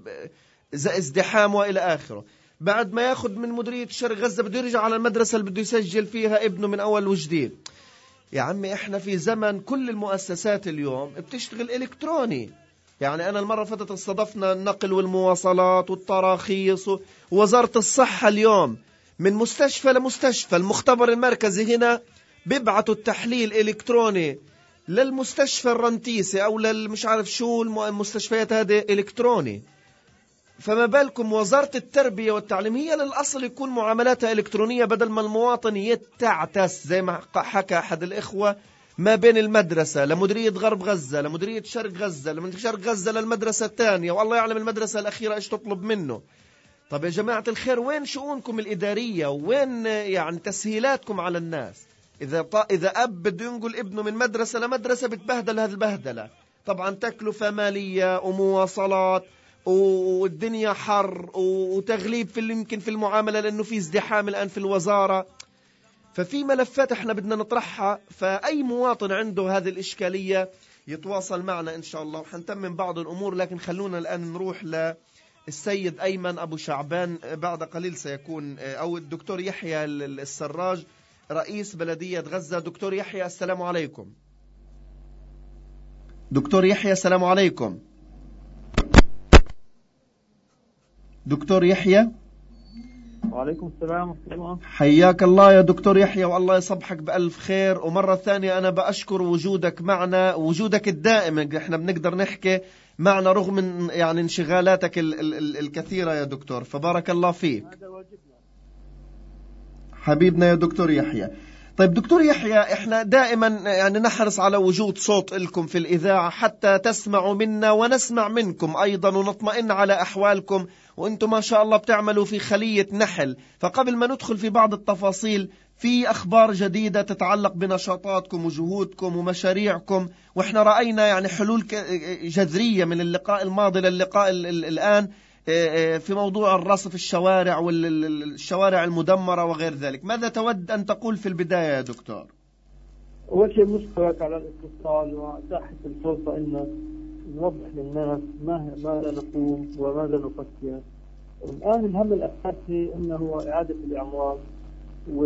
ازدحام وإلى آخره. بعد ما ياخد من مديرية شرق غزة بده يرجع على المدرسة اللي بده يسجل فيها ابنه من أول وجديد. يا عمي احنا في زمن كل المؤسسات اليوم بتشتغل إلكتروني. يعني أنا المرة فاتت استضفنا النقل والمواصلات والتراخيص، ووزارة الصحة اليوم من مستشفى لمستشفى المختبر المركزي هنا بيبعتوا التحليل إلكتروني للمستشفى الرنتيسي أو للمش عارف شو المستشفيات هذه إلكتروني. فما بالكم وزارة التربية والتعليم هي للأصل يكون معاملاتها إلكترونية، بدل ما المواطن يتعتس زي ما حكى أحد الإخوة ما بين المدرسة لمديرية غرب غزة لمديرية شرق غزة لمديرية شرق غزة للمدرسة الثانية، والله يعلم المدرسة الأخيرة إيش تطلب منه. طب يا جماعة الخير وين شؤونكم الإدارية؟ وين يعني تسهيلاتكم على الناس؟ إذا إذا أب بده ينقل ابنه من مدرسة لمدرسة بتبهدل هذه البهدلة. طبعا تكلفة مالية ومواصلات والدنيا حر وتغليب في اللي يمكن في المعاملة لأنه في ازدحام الآن في الوزارة. ففي ملفات احنا بدنا نطرحها، فأي مواطن عنده هذه الإشكالية يتواصل معنا إن شاء الله وحنتمم بعض الأمور. لكن خلونا الآن نروح للسيد أيمن أبو شعبان، بعد قليل سيكون أو الدكتور يحيى السراج رئيس بلدية غزة. دكتور يحيى السلام عليكم. دكتور يحيى السلام عليكم. دكتور يحيى. وعليكم السلام ورحمة الله. حياك الله يا دكتور يحيى والله يصبحك بألف خير. ومرة ثانية أنا بأشكر وجودك معنا، وجودك الدائم. احنا بنقدر نحكي معنا رغم من يعني انشغالاتك ال ال ال الكثيرة يا دكتور، فبارك الله فيك. هذا واجبنا حبيبنا يا دكتور يحيى. طيب دكتور يحيى، احنا دائما يعني نحرص على وجود صوت لكم في الإذاعة حتى تسمعوا منا ونسمع منكم أيضا ونطمئن على أحوالكم، وأنتم ما شاء الله بتعملوا في خلية نحل. فقبل ما ندخل في بعض التفاصيل، في أخبار جديدة تتعلق بنشاطاتكم وجهودكم ومشاريعكم، وإحنا رأينا يعني حلول جذرية من اللقاء الماضي للقاء الآن في موضوع الرصف الشوارع والشوارع المدمرة وغير ذلك. ماذا تود أن تقول في البداية يا دكتور؟ أول شيء نشكرك على الاتصال وإتاحة الفرصة إن نوضح للناس ما ماذا نقوم وماذا نفكر. الآن الهم الأساسي إنه هو إعادة الإعمار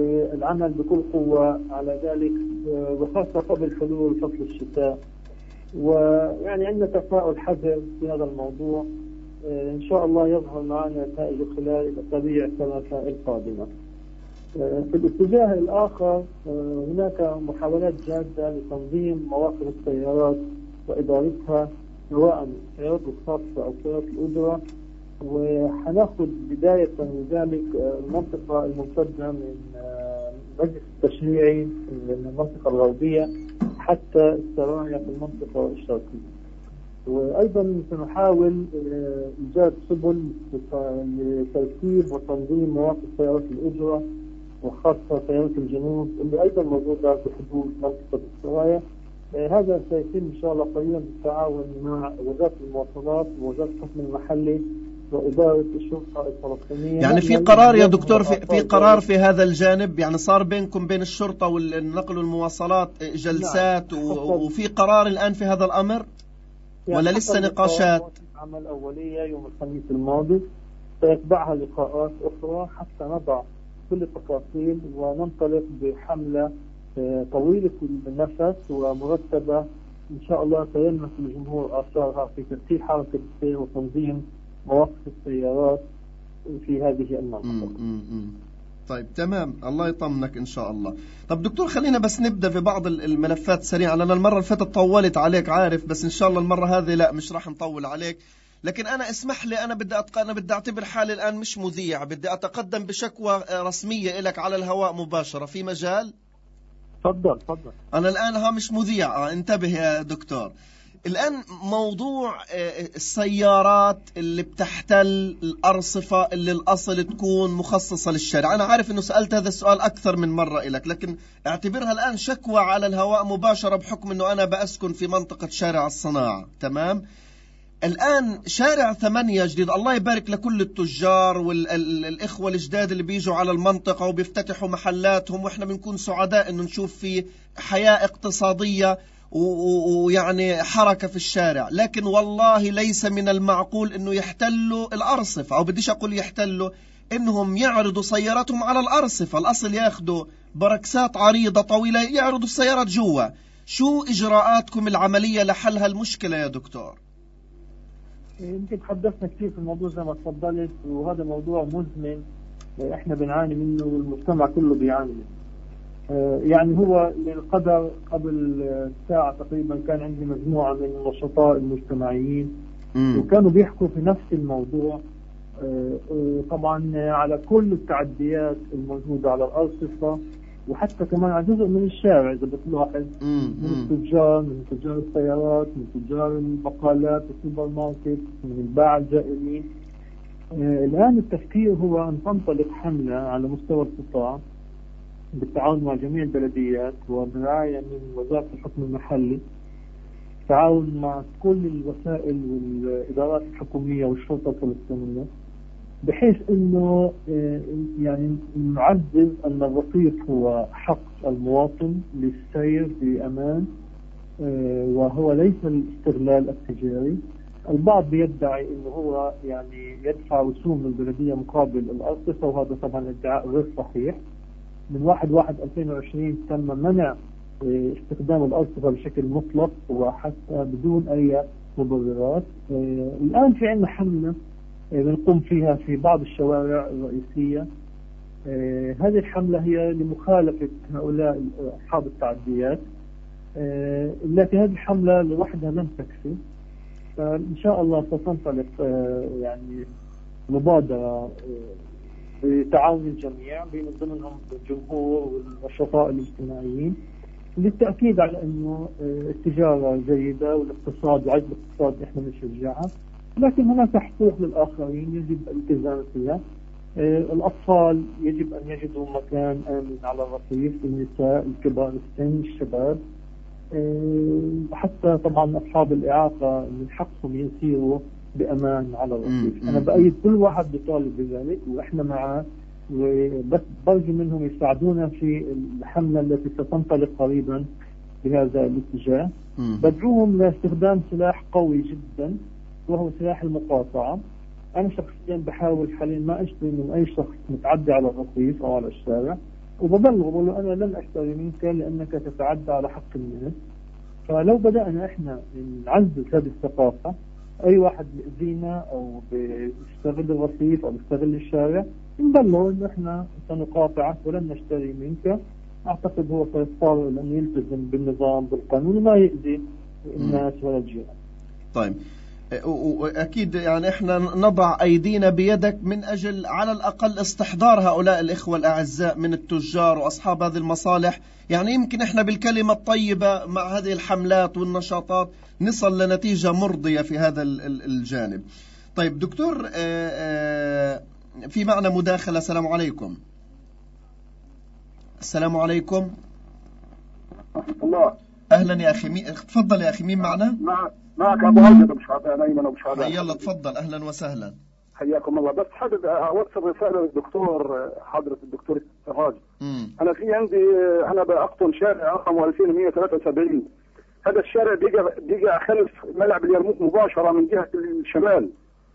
والعمل بكل قوة على ذلك، وخاصة قبل حلول فصل الشتاء. ويعني عندنا تفاؤل حذر في هذا الموضوع. إن شاء الله يظهر معنا نتائج خلال الأسابيع الثلاثة القادمة. في الاتجاه الآخر هناك محاولات جادة لتنظيم مواقف السيارات وإدارتها، سواء السيارات الخاصة أو سيارات الأجرة. وحناخذ بداية من ذلك المنطقة الممتدة من المجلس التشريعي من المنطقة الغربية حتى السرايا في المنطقة الشرقية. وأيضا سنحاول إيجاد سبل لترتيب وتنظيم مواقف سيارات الأجرة وخاصة سيارات الجنوب اللي أيضا موجودة بحدود منطقة السرايا. هذا سيتم إن شاء الله قريبا بالتعاون مع وزارة المواصلات ووزارة الحكم المحلي وإدارة الشرطة الفلسطينية. يعني في قرار يا دكتور، في, في قرار في هذا الجانب، يعني صار بينكم بين الشرطة والنقل والمواصلات جلسات. نعم. وفي قرار الآن في هذا الأمر يعني ولا لسه نقاشات؟ عمل أولية يوم الخميس الماضي، سيتبعها لقاءات أخرى حتى نضع كل التفاصيل وننطلق بحملة طويلة النفس ومرتبة إن شاء الله سيلمس الجمهور آثارها في تسهيل حركة السير وتنظيم مواقف السيارات في هذه المنطقة. طيب تمام، الله يطمنك إن شاء الله. طب دكتور خلينا بس نبدأ في بعض الملفات سريعا، لأن المرة اللي فاتت طولت عليك عارف، بس إن شاء الله المرة هذه لا مش راح نطول عليك. لكن أنا اسمح لي، أنا بدي أتق... أنا بدي أعتبر حالي الآن مش مذيع، بدي أتقدم بشكوى رسمية لك على الهواء مباشرة. في مجال؟ تفضل تفضل. أنا الآن ها مش مذيع، انتبه يا دكتور. الآن موضوع السيارات اللي بتحتل الأرصفة اللي الأصل تكون مخصصة للشارع، أنا عارف أنه سألت هذا السؤال أكثر من مرة إليك، لكن اعتبرها الآن شكوى على الهواء مباشرة بحكم أنه أنا بأسكن في منطقة شارع الصناعة. تمام. الآن شارع ثمانية جديد، الله يبارك لكل التجار والإخوة الجداد اللي بيجوا على المنطقة وبيفتتحوا محلاتهم، وإحنا بنكون سعداء أنه نشوف فيه حياة اقتصادية ويعني حركة في الشارع. لكن والله ليس من المعقول أنه يحتلوا الأرصفة، أو بديش أقول يحتلوا، إنهم يعرضوا سياراتهم على الأرصفة. الأصل ياخدوا بركسات عريضة طويلة يعرضوا السيارات جوا. شو إجراءاتكم العملية لحل هالمشكلة يا دكتور؟ يمكن تحدثنا كثير في الموضوع زي ما تفضلت، وهذا موضوع مزمن احنا بنعاني منه والمجتمع كله بيعاني منه. يعني هو للقدر قبل ساعة تقريبا كان عندي مجموعة من النشطاء المجتمعيين م. وكانوا بيحكوا في نفس الموضوع، طبعا على كل التعديات الموجودة على الأرصفة، وحتى كمان على جزء من الشارع إذا بتلاحظ، من التجار، من تجار السيارات، من تجار البقالات والسوبر ماركت، من الباعة الجائلين. الآن التفكير هو أن تنطلق حملة على مستوى القطاع بالتعاون مع جميع البلديات وبرعاية من وزارة الحكم المحلي، تعاون مع كل الوسائل والإدارات الحكومية والشرطة الفلسطينية، بحيث انه يعني نعزز ان الرصيف هو حق المواطن للسير بامان، وهو ليس الاستغلال التجاري. البعض بيدعي انه هو يعني يدفع رسوم للبلديه مقابل الارصفه، وهذا طبعا ادعاء غير صحيح. من واحد واحد ألفين وعشرين تم منع استخدام الارصفه بشكل مطلق وحتى بدون اي مبررات. الان في عندنا حمله بنقوم فيها في بعض الشوارع الرئيسية. آه هذه الحملة هي لمخالفة هؤلاء أصحاب التعديات، آه لكن هذه الحملة لوحدها لن تكفي، فإن شاء الله ستنطلق آه يعني مبادرة آه بتعاون الجميع بين ضمنهم الجمهور والنشطاء الاجتماعيين، للتأكيد على أنه آه التجارة جيدة والاقتصاد وعجل الاقتصاد إحنا بنشجعها، لكن هناك حقوق للآخرين يجب الالتزام فيها. آه الأطفال يجب أن يجدوا مكان آمن على الرصيف، النساء، الكبار السن، الشباب، آه حتى طبعا أصحاب الإعاقة من حقهم يسيروا بأمان على الرصيف. أنا بأيد كل واحد بيطالب بذلك وإحنا معاه، وبس برجو منهم يساعدونا في الحملة التي ستنطلق قريبا بهذا الاتجاه. بدعوهم لاستخدام سلاح قوي جدا وهو سلاح المقاطعة. أنا شخصيا بحاول حاليا ما أشتري من أي شخص متعدي على الرصيف أو على الشارع، وببلغه بقول له أنا لن أشتري منك لأنك تتعدى على حق الناس، فلو بدأنا إحنا نعزز هذه الثقافة، أي واحد بيأذينا أو بيستغل الرصيف أو بيستغل الشارع نبلغ إنه إحنا سنقاطعك ولن نشتري منك، أعتقد هو سيضطر أن يلتزم بالنظام بالقانون وما يأذي الناس ولا الجيران. طيب، وأكيد يعني إحنا نضع أيدينا بيدك من أجل على الأقل استحضار هؤلاء الإخوة الأعزاء من التجار وأصحاب هذه المصالح. يعني يمكن إحنا بالكلمة الطيبة مع هذه الحملات والنشاطات نصل لنتيجة مرضية في هذا الجانب. طيب دكتور، في معنا مداخلة. السلام عليكم. السلام عليكم. الله. أهلا يا أخي. مين تفضل يا أخي، مين معنا؟ مع معك أبو عزة أبو شعبان، أيمن أبو شعبان. يلا تفضل، أهلا وسهلا. حياكم الله. بس حابب أوصل رسالة للدكتور حضرة الدكتور الراجل. أنا في عندي أنا بأقطن شارع رقم ألفين ومئة وثلاثة وسبعين. هذا الشارع بيجي بيجي خلف ملعب اليرموك مباشرة من جهة الشمال.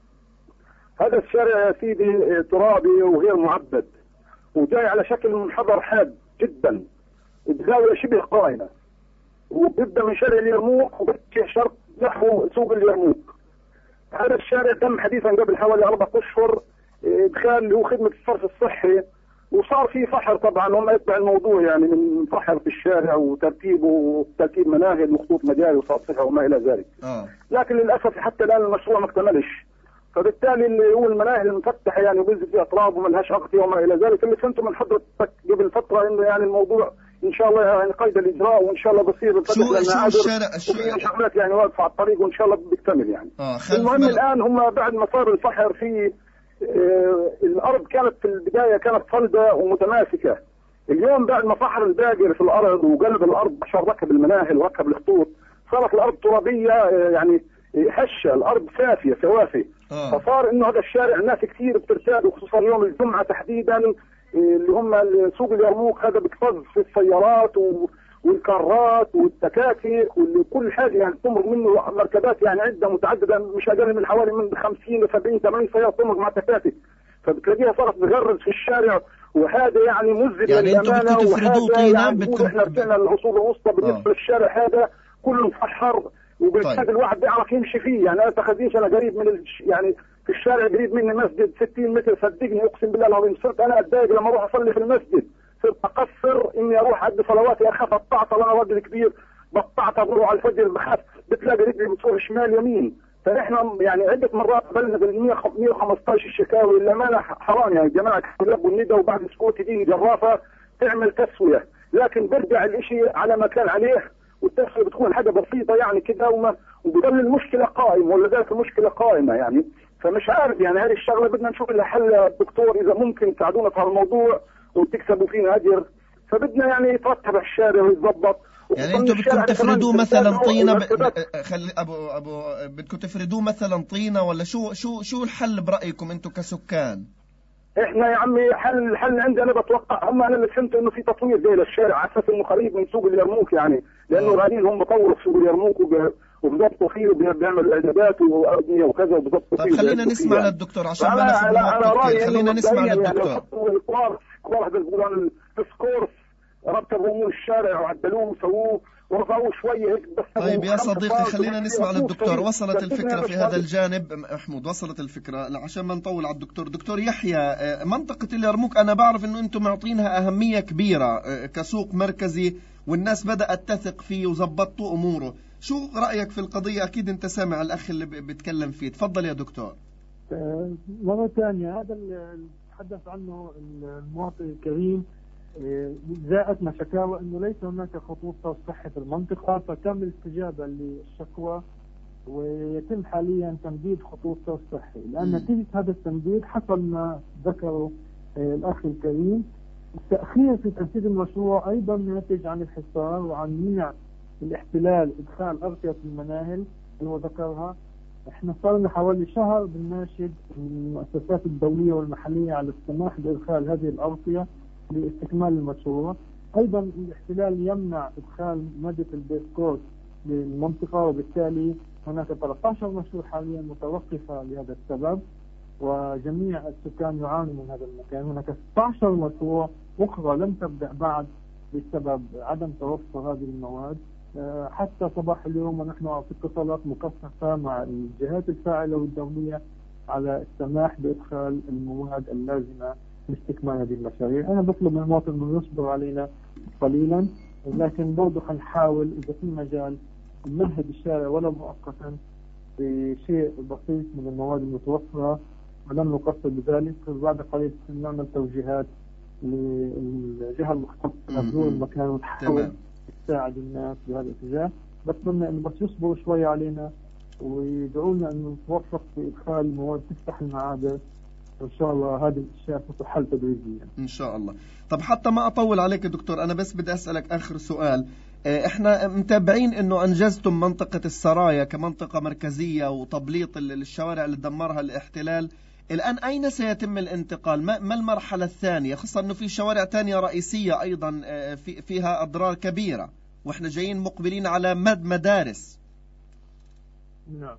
هذا الشارع يا سيدي ترابي وغير معبد، وجاي على شكل منحدر حاد جدا، الزاوية شبه قائمة، وبيبدأ من شارع اليرموك وبتجه شرق نحو سوق اليرموك. هذا الشارع تم حديثا قبل حوالي أربعة أشهر إدخال اللي هو خدمة الصرف الصحي، وصار في فحر طبعا، هم يتبع الموضوع يعني من فحر في الشارع وترتيبه وترتيب مناهل وخطوط مجاري وصرف صحي وما إلى ذلك. آه. لكن للأسف حتى الآن المشروع ما اكتملش، فبالتالي اللي هو المناهل المفتحة يعني وبينزل فيها أطراف وما لهاش أغطية وما إلى ذلك. اللي فهمته من حضرتك قبل فترة إنه يعني الموضوع إن شاء الله يعني قيد الإجراء، وإن شاء الله بصير شو شو الشارع شو وفي شغلات يعني واقفة على الطريق وإن شاء الله بيكتمل يعني. آه المهم مل... الآن هم بعد ما صار الفحر في آه الأرض كانت في البداية كانت صلبة ومتماسكة. اليوم بعد ما فحر الباقر في الأرض وقلب الأرض عشان ركب المناهل وركب الخطوط، صارت الأرض ترابية آه يعني هشة، الأرض سافية سوافي. آه. فصار إنه هذا الشارع الناس كثير بترتاد، وخصوصا يوم الجمعة تحديدا اللي هم سوق اليرموك هذا بيكفز في السيارات والكارات والتكاتك وكل حاجة يعني تمر منه مركبات يعني عدة متعددة، مش أقل من حوالي من خمسين ل سبعين ثمانين سيارة تمر مع تكاتك، فبتلاقيها صارت تغرز في الشارع، وهذا يعني مزري يعني للأمانة. وهذا يعني بتكون احنا رجعنا للعصور الوسطى بالنسبة للشارع هذا كله مفحر، وبالتالي طيب. الواحد بيعرف يمشي فيه. يعني أنا تخذيش أنا قريب من ال... يعني في الشارع قريب مني مسجد ستين متر، صدقني اقسم بالله العظيم صرت انا اتضايق لما اروح اصلي في المسجد، صرت اقصر اني اروح ادي صلواتي، اخاف اقطعت، انا راجل كبير بقطعت بروح على الفجر بخاف بتلاقي رجلي بتروح شمال يمين. فاحنا يعني عده مرات قبلنا بال مئة وخمسطعش الشكاوي. للامانه حرام يعني جماعه الكلاب والندى وبعد سكوت دي جرافه تعمل تسويه، لكن برجع الاشي على ما كان عليه، والتسويه بتكون حاجه بسيطه يعني كده، وما وبضل المشكله قائمه، ولذلك المشكله قائمه يعني. فمش عارف يعني هذه الشغله بدنا نشوف لها حل. دكتور اذا ممكن تساعدونا في هذا الموضوع وتكسبوا فينا اجر، فبدنا يعني يترتب الشارع ويتضبط. يعني انتم بدكم تفردوه مثلا طينه ب... خلي ابو ابو بدكم تفردوه مثلا طينه، ولا شو شو شو الحل برايكم انتم كسكان؟ احنا يا عمي حل الحل عندنا بتوقع هم، انا اللي فهمت انه في تطوير زي للشارع على اساس انه قريب من سوق اليرموك يعني، لانه غاليين هم بطوروا في سوق اليرموك وب... وبضبطوا فيه وبيعملوا اعدادات وابنيه وكذا وبضبطوا فيه. طيب خلينا نسمع يعني للدكتور عشان ما ناخذ من وقت كثير. خلينا نسمع للدكتور. يعني الكوارث كوارث بيقولوا السكورس رتبوا من الشارع وعدلوه وسووه ورفعوه شويه هيك بس. طيب يا صديقي خلينا نسمع للدكتور. وصلت الفكره في هذا الجانب محمود، وصلت الفكره عشان ما نطول على الدكتور. دكتور يحيى، منطقه اليرموك انا بعرف انه انتم معطينها اهميه كبيره كسوق مركزي والناس بدات تثق فيه وزبطوا اموره، شو رايك في القضيه؟ اكيد انت سامع الاخ اللي بيتكلم فيه، تفضل يا دكتور. مره ثانيه هذا اللي تحدث عنه المواطن الكريم، جاءتنا شكاوى انه ليس هناك خطوط صرف صحي في المنطقه، فتم الاستجابه للشكوى ويتم حاليا تمديد خطوط صرف صحي. لان نتيجه هذا التمديد حصل ما ذكره الاخ الكريم، التاخير في تنفيذ المشروع ايضا ناتج عن الحصار وعن منع الاحتلال ادخال اغطيه المناهل اللي هو ذكرها. احنا صار لنا حوالي شهر بنناشد المؤسسات الدوليه والمحليه على السماح بادخال هذه الاغطيه لاستكمال المشروع. ايضا الاحتلال يمنع ادخال مادة البيسكوت للمنطقة، وبالتالي هناك ثلاثة عشر مشروع حاليا متوقفة لهذا السبب، وجميع السكان يعانوا من هذا المكان. هناك ستة عشر مشروع اخرى لم تبدأ بعد بسبب عدم توفر هذه المواد. حتى صباح اليوم ونحن في اتصالات مكثفة مع الجهات الفاعلة والدولية على السماح بإدخال المواد اللازمة لاستكمال هذه المشاريع. أنا بطلب من المواطن أنه يصبر علينا قليلا، لكن برضه حنحاول إذا في مجال نمهد الشارع ولو مؤقتا بشيء بسيط من المواد المتوفرة، ولم نقصر بذلك. بعد قليل نعمل توجيهات للجهة المختصة تزور المكان وتحاول تساعد الناس بهذا الاتجاه. بتمنى انه بس يصبروا شوي علينا ويدعوا لنا انه نتوفق في ادخال المواد تفتح المعابر، وان شاء الله هذه الاشياء ستحل تدريجيا ان شاء الله. طب حتى ما اطول عليك يا دكتور، انا بس بدي اسالك اخر سؤال. احنا متابعين انه انجزتم منطقة السرايا كمنطقة مركزية وتبليط الشوارع اللي دمرها الاحتلال. الآن أين سيتم الانتقال؟ ما المرحلة الثانية، خاصة أنه في شوارع تانية رئيسية أيضا في فيها أضرار كبيرة، وإحنا جايين مقبلين على مد مدارس. نعم،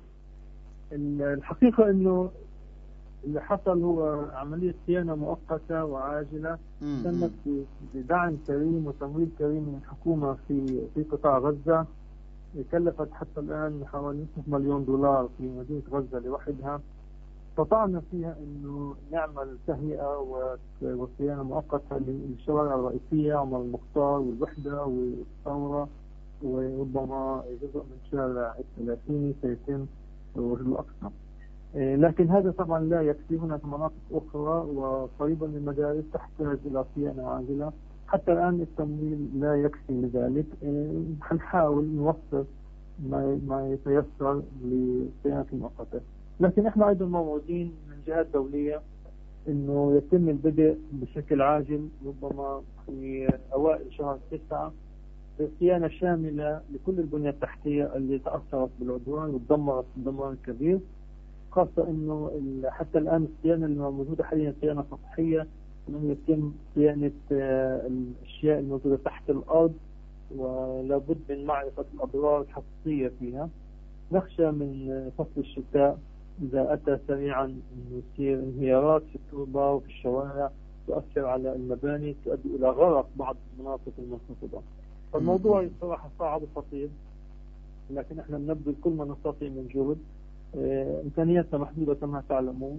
الحقيقة أنه اللي حصل هو عملية صيانة مؤقتة وعاجلة تمت بدعم كريم وتمويل كريم من الحكومة في في قطاع غزة، كلفت حتى الآن حوالي نصف مليون دولار في مدينة غزة لوحدها. استطعنا فيها انه نعمل تهيئه وصيانه مؤقته للشوارع الرئيسيه، عمر المختار والوحده والثوره، وربما جزء من شارع الثلاثيني سيتم وجه الاقصى. لكن هذا طبعا لا يكفي، هناك مناطق اخرى وقريبه من المدارس تحتاج الى صيانه عاجله. حتى الان التمويل لا يكفي لذلك، حنحاول نوفر ما ما يتيسر للصيانه المؤقته. لكن احنا ايضا موعودين من جهات دوليه انه يتم البدء بشكل عاجل ربما في اوائل شهر تسعة بصيانه شامله لكل البنيه التحتيه اللي تاثرت بالعدوان وتدمرت دمار كبير، خاصه انه حتى الان الصيانه اللي موجوده حاليا صيانه سطحيه، انه يتم صيانه الاشياء الموجوده تحت الارض، ولابد من معرفه الاضرار الحقيقيه فيها. نخشى من فصل الشتاء إذا أتى سريعا أن يصير انهيارات في التربة وفي الشوارع تؤثر على المباني تؤدي إلى غرق بعض المناطق المنخفضة. فالموضوع صراحة صعب وخطير، لكن احنا بنبذل كل ما نستطيع من جهد. اه إمكانياتنا محدودة كما تعلمون،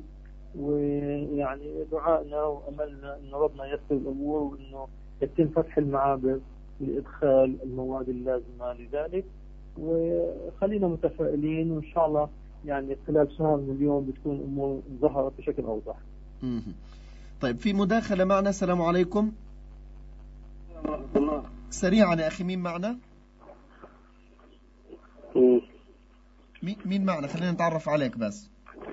ويعني دعائنا وأملنا أن ربنا ييسر الأمور وأنه يتم فتح المعابر لإدخال المواد اللازمة لذلك. وخلينا متفائلين، وإن شاء الله يعني خلال شهر من اليوم بتكون الأمور ظهرت بشكل أوضح. طيب في مداخلة معنا. السلام عليكم. ورحمة الله. سريعا يا أخي، مين معنا؟ مين معنا؟ خلينا نتعرف عليك بس.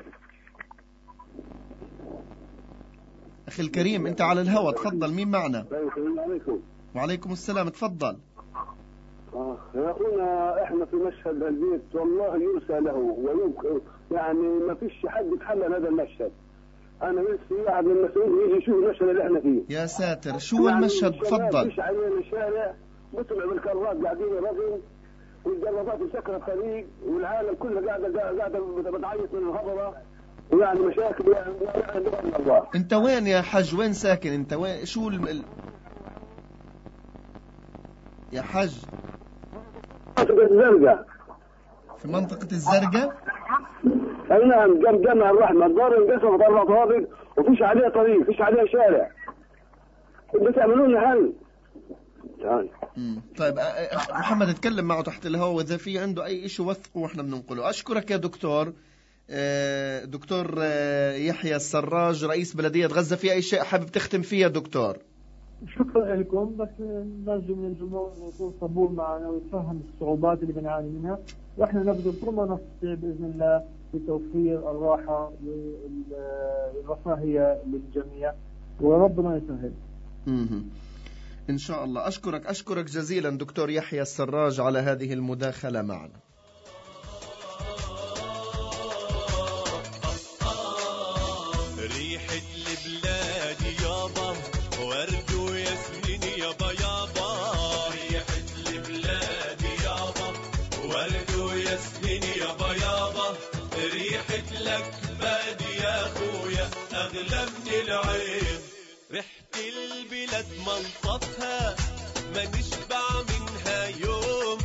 أخي الكريم أنت على الهواء، تفضل. مين معنا؟ السلام عليكم. وعليكم السلام، تفضل. آه. يا أخونا إحنا في مشهد البيت والله يرسى له ويمكن يعني ما فيش حد يتحمل هذا المشهد. أنا نفسي واحد من المسؤولين يجي يشوف المشهد اللي إحنا فيه. يا ساتر، شو يعني المشهد؟ تفضل. فيش علينا الشارع، بيطلعوا بالكرات قاعدين يرقصوا، والجرافات مسكرة الطريق، والعالم كله قاعدة قاعدة بتعيط من الهضبة، ويعني مشاكل يعني لا الله. أنت وين يا حج؟ وين ساكن أنت؟ وين شو ال... يا حج؟ منطقة الزرقاء. في منطقة الزرقاء؟ أي نعم، جنب جامع الرحمة، الدار انقسمت أربع طوابق وفيش عليها طريق، فيش عليها شارع. بتعملوا لنا حل. يعني. طيب محمد اتكلم معه تحت الهواء، وإذا في عنده أي شيء وثقه وإحنا بننقله. أشكرك يا دكتور. دكتور يحيى السراج رئيس بلدية غزة، في أي شيء حابب تختم فيه يا دكتور؟ شكرا لكم، بس نرجو من الجمهور يكون صبور معنا ويتفهم الصعوبات اللي بنعاني منها، واحنا نبذل كل ما نستطيع باذن الله لتوفير الراحه والرفاهيه للجميع، وربنا يسهل. امم ان شاء الله. اشكرك اشكرك جزيلا دكتور يحيى السراج على هذه المداخله معنا. ريحة البلاد يابا، ورد وياسمين يابا يابا. ريحة البلاد يابا، ورد وياسمين يابا يابا. ريحة الأكباد يا خويا أغلى من العين. ريحة البلاد منطقها ما نشبع منها يوم.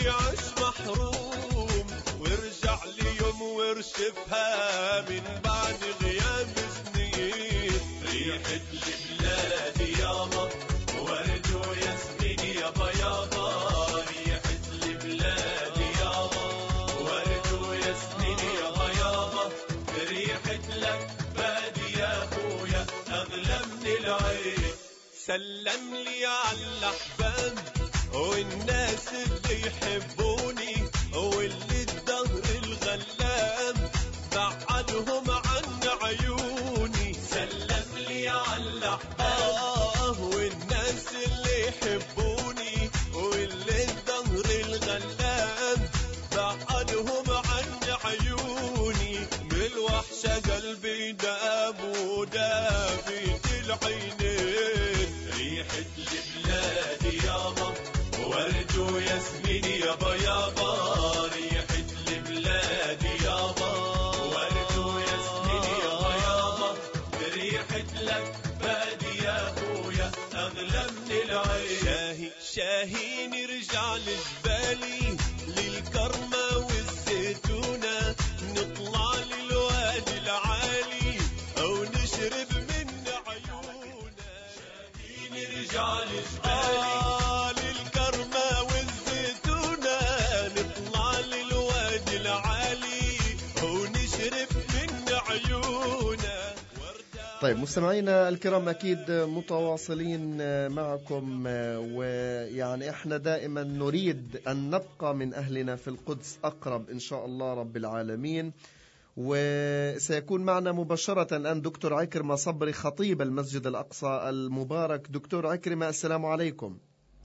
يعيش محروم وارجع ليوم وارشفها من بعد غياب سنين. ريحة البلاد يابا ورد وياسمين يابا يابا. ريحة البلاد يابا ورد وياسمين يابا يابا. ريحة لك بادي يا خويا أغلى من العين. سلم لي على الأحباب والناس اللي يحبوني واللي الدهر الغلام بعدهم عن عيوني. سلم لي على الأحباب والناس اللي يحبوني واللي الدهر الغلام بعدهم عن عيوني. من الوحشة قلبي داب ودافت العينين. ريحة البلاد يابا ورد وياسمين يابا يابا. ريحة البلاد يابا ورد وياسمين يابا يابا. ريحة لك بادي يا خويا أغلى من العين. شاهي شاهين يرجع لجبالي للكرمة والزيتونة. نطلع للوادي العالي أو نشرب من عيوننا. شاهين يرجع لجبالي للكرمة والزيتونة. نطلع للوادي العالي أو نشرب من عيوننا. طيب مستمعينا الكرام، أكيد متواصلين معكم، ويعني إحنا دائما نريد أن نبقى من أهلنا في القدس أقرب إن شاء الله رب العالمين. وسيكون معنا مباشرة الآن دكتور عكرمة صبري خطيب المسجد الأقصى المبارك. دكتور عكرمة السلام عليكم.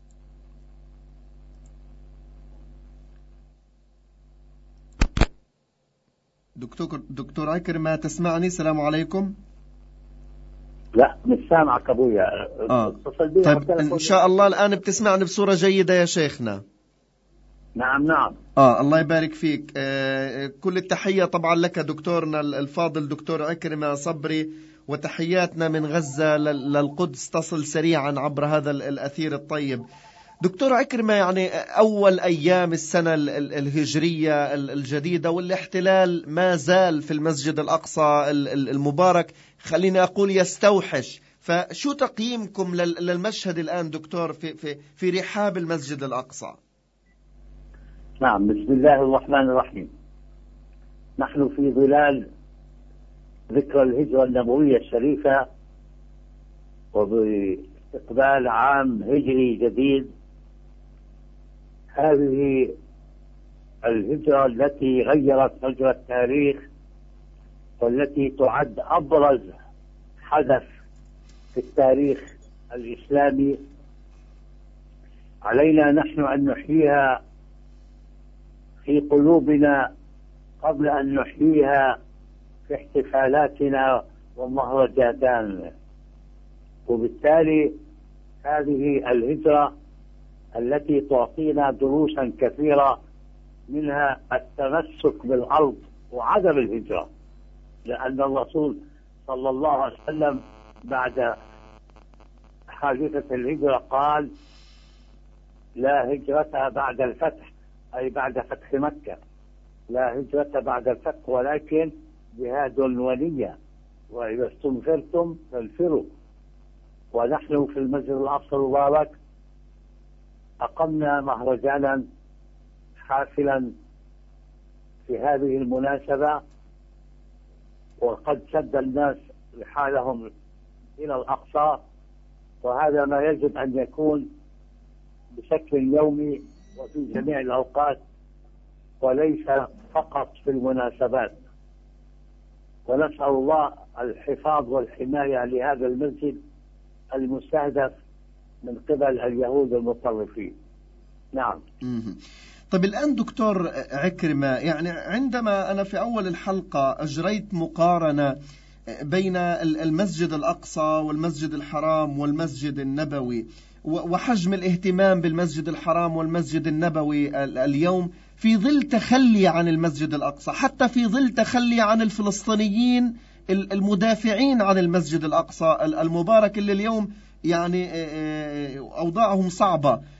دكتور دكتور عكرمة تسمعني؟ السلام عليكم. لا مش سامعك ابويا. آه. طيب ان شاء الله الان بتسمعني بصورة جيدة يا شيخنا. نعم نعم. اه الله يبارك فيك. آه كل التحية طبعا لك دكتورنا الفاضل دكتور عكرمة صبري، وتحياتنا من غزة للقدس تصل سريعا عبر هذا الأثير الطيب. دكتور عكرمة، يعني أول أيام السنة الهجرية الجديدة والاحتلال ما زال في المسجد الأقصى المبارك، خليني أقول يستوحش. فشو تقييمكم للمشهد الآن دكتور في, في, في رحاب المسجد الأقصى؟ نعم، بسم الله الرحمن الرحيم. نحن في ظلال ذكرى الهجرة النبوية الشريفة وباستقبال عام هجري جديد. هذه الهجرة التي غيرت مجرى التاريخ والتي تعد أبرز حدث في التاريخ الإسلامي، علينا نحن أن نحييها في قلوبنا قبل أن نحييها في احتفالاتنا ومهرجاناتنا. وبالتالي هذه الهجرة التي تعطينا دروسا كثيرة، منها التمسك بالأرض وعدم الهجرة، لأن الرسول صلى الله عليه وسلم بعد حادثة الهجرة قال: لا هجرة بعد الفتح، أي بعد فتح مكة، لا هجرة بعد الفتح ولكن جهاد ونية، وإذا استنفرتم فانفروا. ونحن في المسجد الأقصى المبارك أقمنا مهرجانا حافلا في هذه المناسبة، وقد شد الناس رحالهم إلى الأقصى، وهذا ما يجب أن يكون بشكل يومي وفي جميع الأوقات وليس فقط في المناسبات. ونسأل الله الحفاظ والحماية لهذا المسجد المستهدف من قبل اليهود المتطرفين. نعم. طيب الآن دكتور عكرمة، يعني عندما أنا في أول الحلقة أجريت مقارنة بين المسجد الأقصى والمسجد الحرام والمسجد النبوي، وحجم الاهتمام بالمسجد الحرام والمسجد النبوي اليوم في ظل تخلي عن المسجد الأقصى، حتى في ظل تخلي عن الفلسطينيين المدافعين عن المسجد الأقصى المبارك اللي اليوم يعني أوضاعهم صعبة.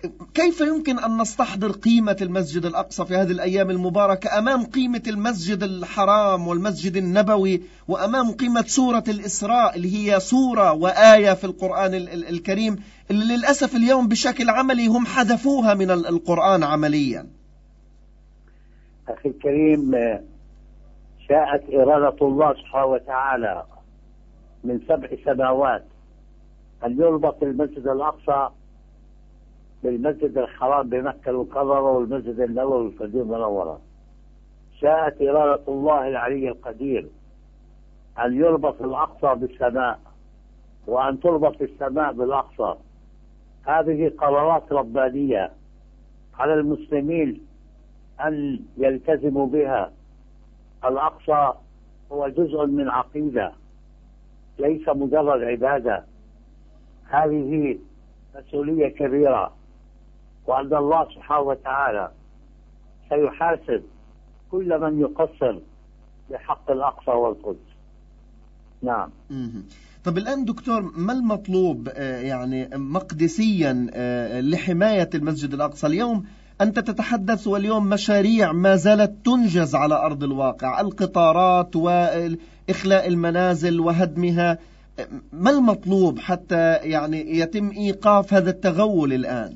كيف يمكن أن نستحضر قيمة المسجد الأقصى في هذه الأيام المباركة أمام قيمة المسجد الحرام والمسجد النبوي، وأمام قيمة سورة الإسراء اللي هي سورة وآية في القرآن الكريم اللي للأسف اليوم بشكل عملي هم حذفوها من القرآن عمليا؟ أخي الكريم، شاءت إرادة الله سبحانه وتعالى من سبع سماوات أن يربط المسجد الأقصى بالمسجد الحرام بمكة المكرمة والمسجد النبوي في المدينة المنورة. شاءت إرادة الله العلي القدير أن يربط الأقصى بالسماء وأن تربط السماء بالأقصى. هذه قرارات ربانية على المسلمين أن يلتزموا بها. الأقصى هو جزء من عقيدة، ليس مجرد عبادة. هذه مسؤولية كبيرة، وأن الله سبحانه وتعالى سيحاسب كل من يقصر بحق الأقصى والقدس. نعم. طب الآن دكتور، ما المطلوب يعني مقدسيا لحماية المسجد الأقصى؟ اليوم أنت تتحدث واليوم مشاريع ما زالت تنجز على أرض الواقع، القطارات وإخلاء المنازل وهدمها. ما المطلوب حتى يعني يتم إيقاف هذا التغول الآن؟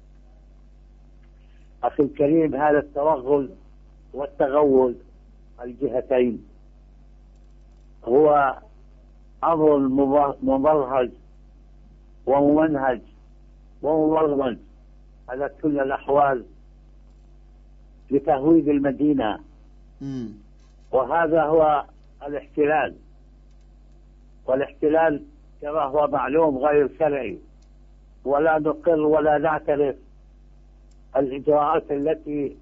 أخي الكريم، هذا التوغل والتغول الجهتين هو أمر ممرهج وممنهج ومبرمج على كل الأحوال لتهويد المدينة. م. وهذا هو الاحتلال، والاحتلال كما هو معلوم غير شرعي، ولا نقر ولا نعترف الإجراءات التي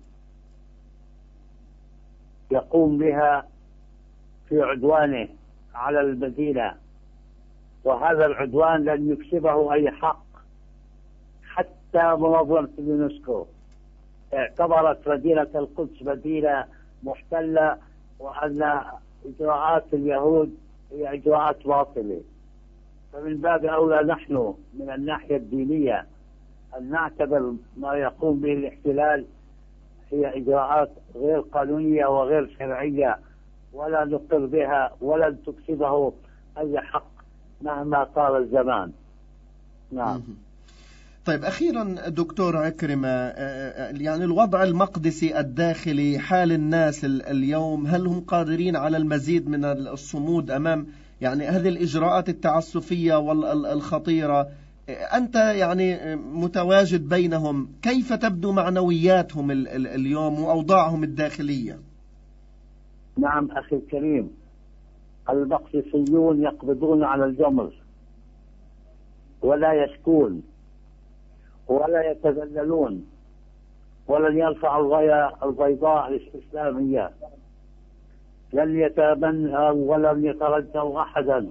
يقوم بها في عدوانه على المدينة. وهذا العدوان لن يكسبه أي حق. حتى منظمة اليونسكو اعتبرت مدينة القدس مدينة محتلة، وأن إجراءات اليهود هي إجراءات باطلة. فمن باب أولى نحن من الناحية الدينية أن نعتبر ما يقوم به الاحتلال هي إجراءات غير قانونية وغير شرعية، ولا نقر بها ولن تكسبه أي حق مهما طال الزمان. نعم. طيب أخيرا دكتور عكرمة، يعني الوضع المقدسي الداخلي، حال الناس اليوم، هل هم قادرين على المزيد من الصمود أمام يعني هذه الإجراءات التعسفية والخطيرة؟ أنت يعني متواجد بينهم، كيف تبدو معنوياتهم اليوم وأوضاعهم الداخلية؟ نعم أخي الكريم، المقدسيون يقبضون على الجمر ولا يشكون ولا يتذللون، ولن يرفعوا الغاية البيضاء الإسلامية، لن يتمنوا ولن يترجوا أحدا،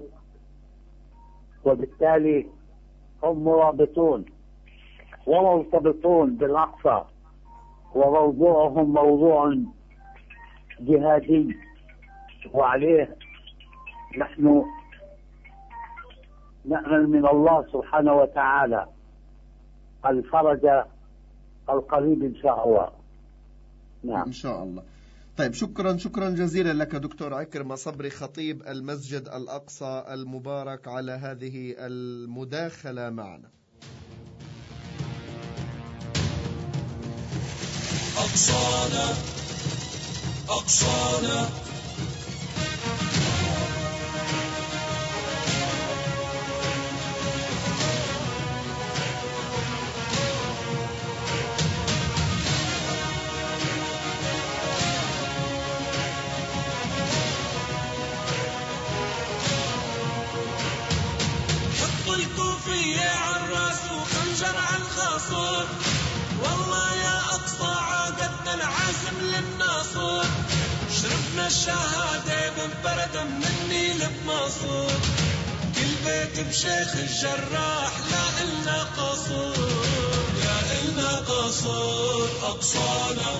وبالتالي هم مرابطون ومرتبطون بالأقصى، وموضوعهم موضوع جهادي، وعليه نحن نأمل من الله سبحانه وتعالى الفرج القريب إن شاء الله. نعم إن شاء الله. طيب شكرا شكرا جزيلا لك دكتور عكرمة صبري، خطيب المسجد الأقصى المبارك، على هذه المداخلة معنا. أقصانا أقصانا الكوفية عالراس وخنجر عالخاصر، والله يا أقصى عاقدنا العازم للناصر، شربنا الشهادة ببرد من النيل بمصر، كل بيت بشيخ الجراح لا إلنا قصور، لا إلنا قصور. أقصانا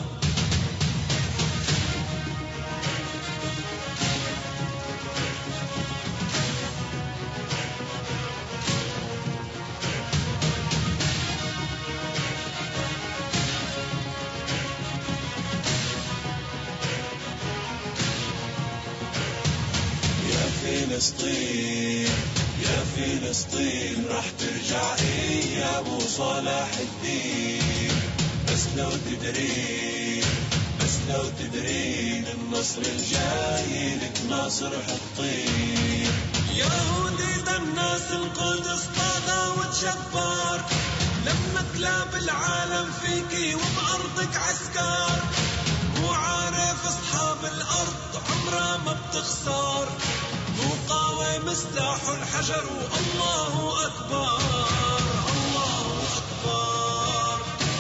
فلسطين يا فلسطين راح ترجع إيه يا أبو صلاح الدين. بس لو تدرين بس لو تدرين النصر الجاي لك ناصر حطين. يهودي ده الناس القدس طاغى وتجبار، لما كلاب العالم فيكي وبأرضك عسكر، مو عارف أصحاب الأرض عمرها ما بتخسر، مقاوم سلاح الحجر والله أكبر الله أكبر.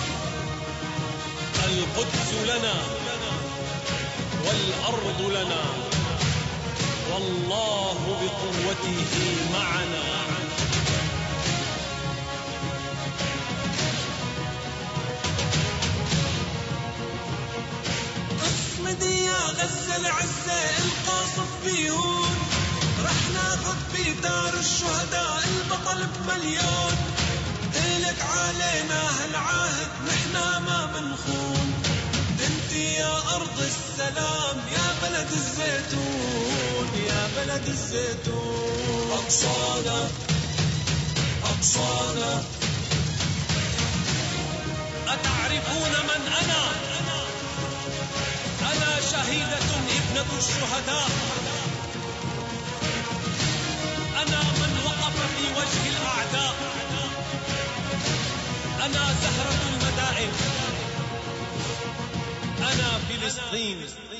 القدس لنا والأرض لنا والله بقوته معنا. اصمدي يا غزة العزة القاصف بيهون، رح ناخد في دار الشهداء البطل بمليون. إلك علينا هالعهد نحنا ما منخون، انتي يا أرض السلام يا بلد الزيتون يا بلد الزيتون. أقصانا أقصانا أتعرفون من أنا؟ أنا شهيدة ابنة الشهداء، أنا من وقف في وجه الأعداء، أنا زهرة المدائن، أنا فلسطين.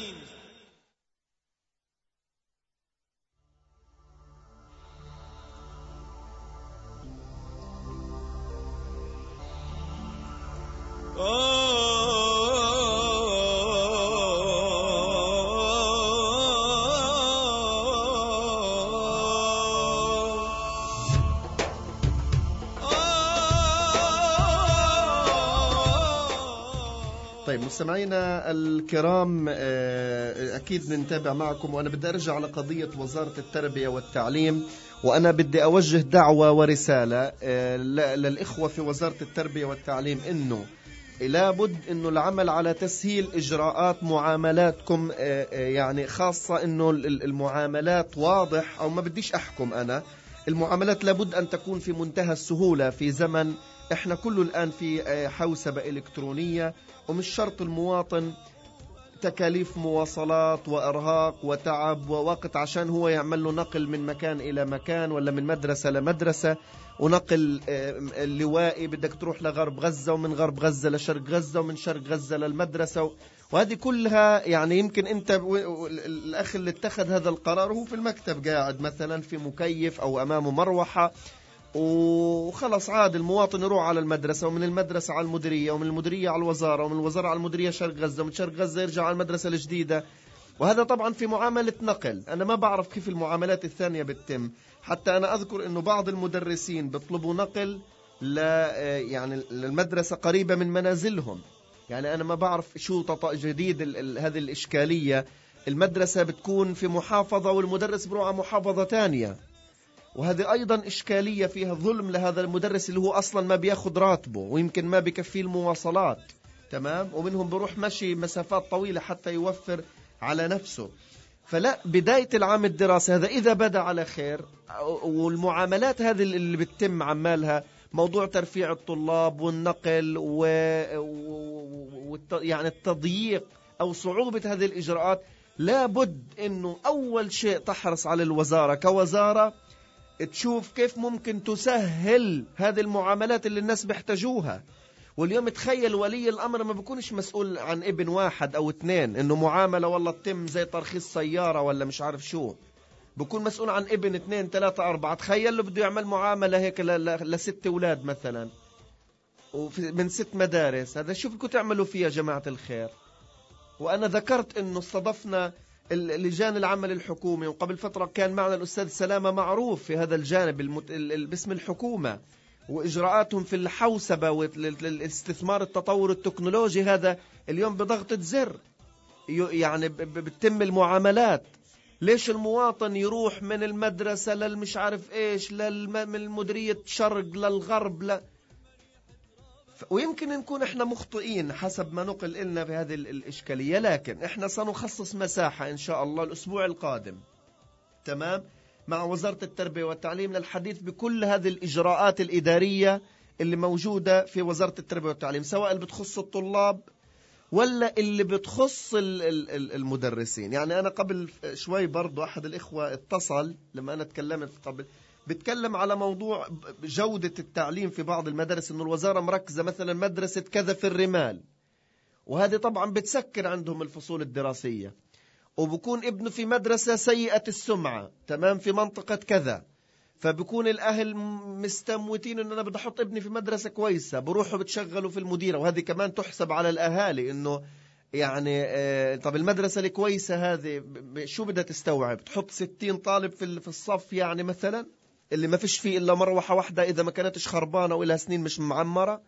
طيب مستمعينا الكرام، أكيد نتابع معكم، وأنا بدي أرجع على قضية وزارة التربية والتعليم، وأنا بدي أوجه دعوة ورسالة للإخوة في وزارة التربية والتعليم إنه لابد إنه العمل على تسهيل إجراءات معاملاتكم، يعني خاصة إنه المعاملات واضح، أو ما بديش أحكم أنا، المعاملات لابد أن تكون في منتهى السهولة في زمن إحنا كله الآن في حوسبة إلكترونية، ومش شرط المواطن تكاليف مواصلات وإرهاق وتعب ووقت عشان هو يعمل له نقل من مكان إلى مكان ولا من مدرسة لمدرسة، ونقل اللوائي بدك تروح لغرب غزة ومن غرب غزة لشرق غزة ومن شرق غزة للمدرسة، وهذه كلها يعني يمكن أنت الأخ اللي اتخذ هذا القرار هو في المكتب قاعد مثلا في مكيف أو أمامه مروحة، وخلص عاد المواطن يروح على المدرسة، ومن المدرسة على المديرية، ومن المديرية على الوزارة، ومن الوزارة على المديرية شرق غزة، ومن شرق غزة يرجع على المدرسة الجديدة. وهذا طبعا في معاملة نقل. أنا ما بعرف كيف المعاملات الثانية بتتم، حتى أنا أذكر أنه بعض المدرسين بيطلبوا نقل ل يعني المدرسة قريبة من منازلهم. يعني أنا ما بعرف شو ططأ جديد هذه الإشكالية، المدرسة بتكون في محافظة والمدرس بروح على محافظة تانية، وهذه أيضا إشكالية فيها ظلم لهذا المدرس اللي هو أصلا ما بياخد راتبه ويمكن ما بيكفيه المواصلات، تمام، ومنهم بروح مشي مسافات طويلة حتى يوفر على نفسه. فلا، بداية العام الدراسي هذا إذا بدأ على خير، والمعاملات هذه اللي بتتم عمالها موضوع ترفيع الطلاب والنقل و... و... يعني التضييق أو صعوبة هذه الإجراءات، لابد أنه أول شيء تحرص على الوزارة كوزارة تشوف كيف ممكن تسهل هذه المعاملات اللي الناس بيحتاجوها. واليوم تخيل ولي الأمر ما بيكونش مسؤول عن ابن واحد أو اثنين، إنه معاملة والله تتم زي ترخيص سيارة ولا مش عارف شو، بيكون مسؤول عن ابن اثنين ثلاثة أربعة. تخيل له بده يعمل معاملة هيك لست أولاد مثلا من ست مدارس، هذا شو بدكم تعملوا فيها جماعة الخير؟ وأنا ذكرت إنه استضفنا اللجان العمل الحكومي، وقبل فترة كان معنا الأستاذ سلامة معروف في هذا الجانب المت... باسم الحكومة وإجراءاتهم في الحوسبة والاستثمار التطور التكنولوجي، هذا اليوم بضغطة زر يعني بتتم المعاملات. ليش المواطن يروح من المدرسة للمش عارف إيش للم... من المديرية شرق للغرب ل... ويمكن نكون احنا مخطئين حسب ما نقل لنا في هذه الإشكالية، لكن احنا سنخصص مساحة إن شاء الله الأسبوع القادم، تمام، مع وزارة التربية والتعليم للحديث بكل هذه الإجراءات الإدارية اللي موجودة في وزارة التربية والتعليم، سواء اللي بتخص الطلاب ولا اللي بتخص المدرسين. يعني أنا قبل شوي برضو أحد الإخوة اتصل لما أنا تكلمت قبل، بتكلم على موضوع جودة التعليم في بعض المدارس، إنه الوزارة مركزة مثلا مدرسة كذا في الرمال، وهذه طبعا بتسكر عندهم الفصول الدراسية، وبكون ابنه في مدرسة سيئة السمعة تمام في منطقة كذا، فبكون الأهل مستموتين إن أنا بدي أحط ابني في مدرسة كويسة، بروحوا بتشغلوا في المديرة، وهذه كمان تحسب على الأهالي إنه يعني آه طب المدرسة الكويسة هذه شو بدها تستوعب؟ تحط ستين طالب في في الصف يعني مثلا اللي ما فيش فيه إلا مروحة واحدة إذا ما كانتش خربانة وإلها سنين مش معمرة.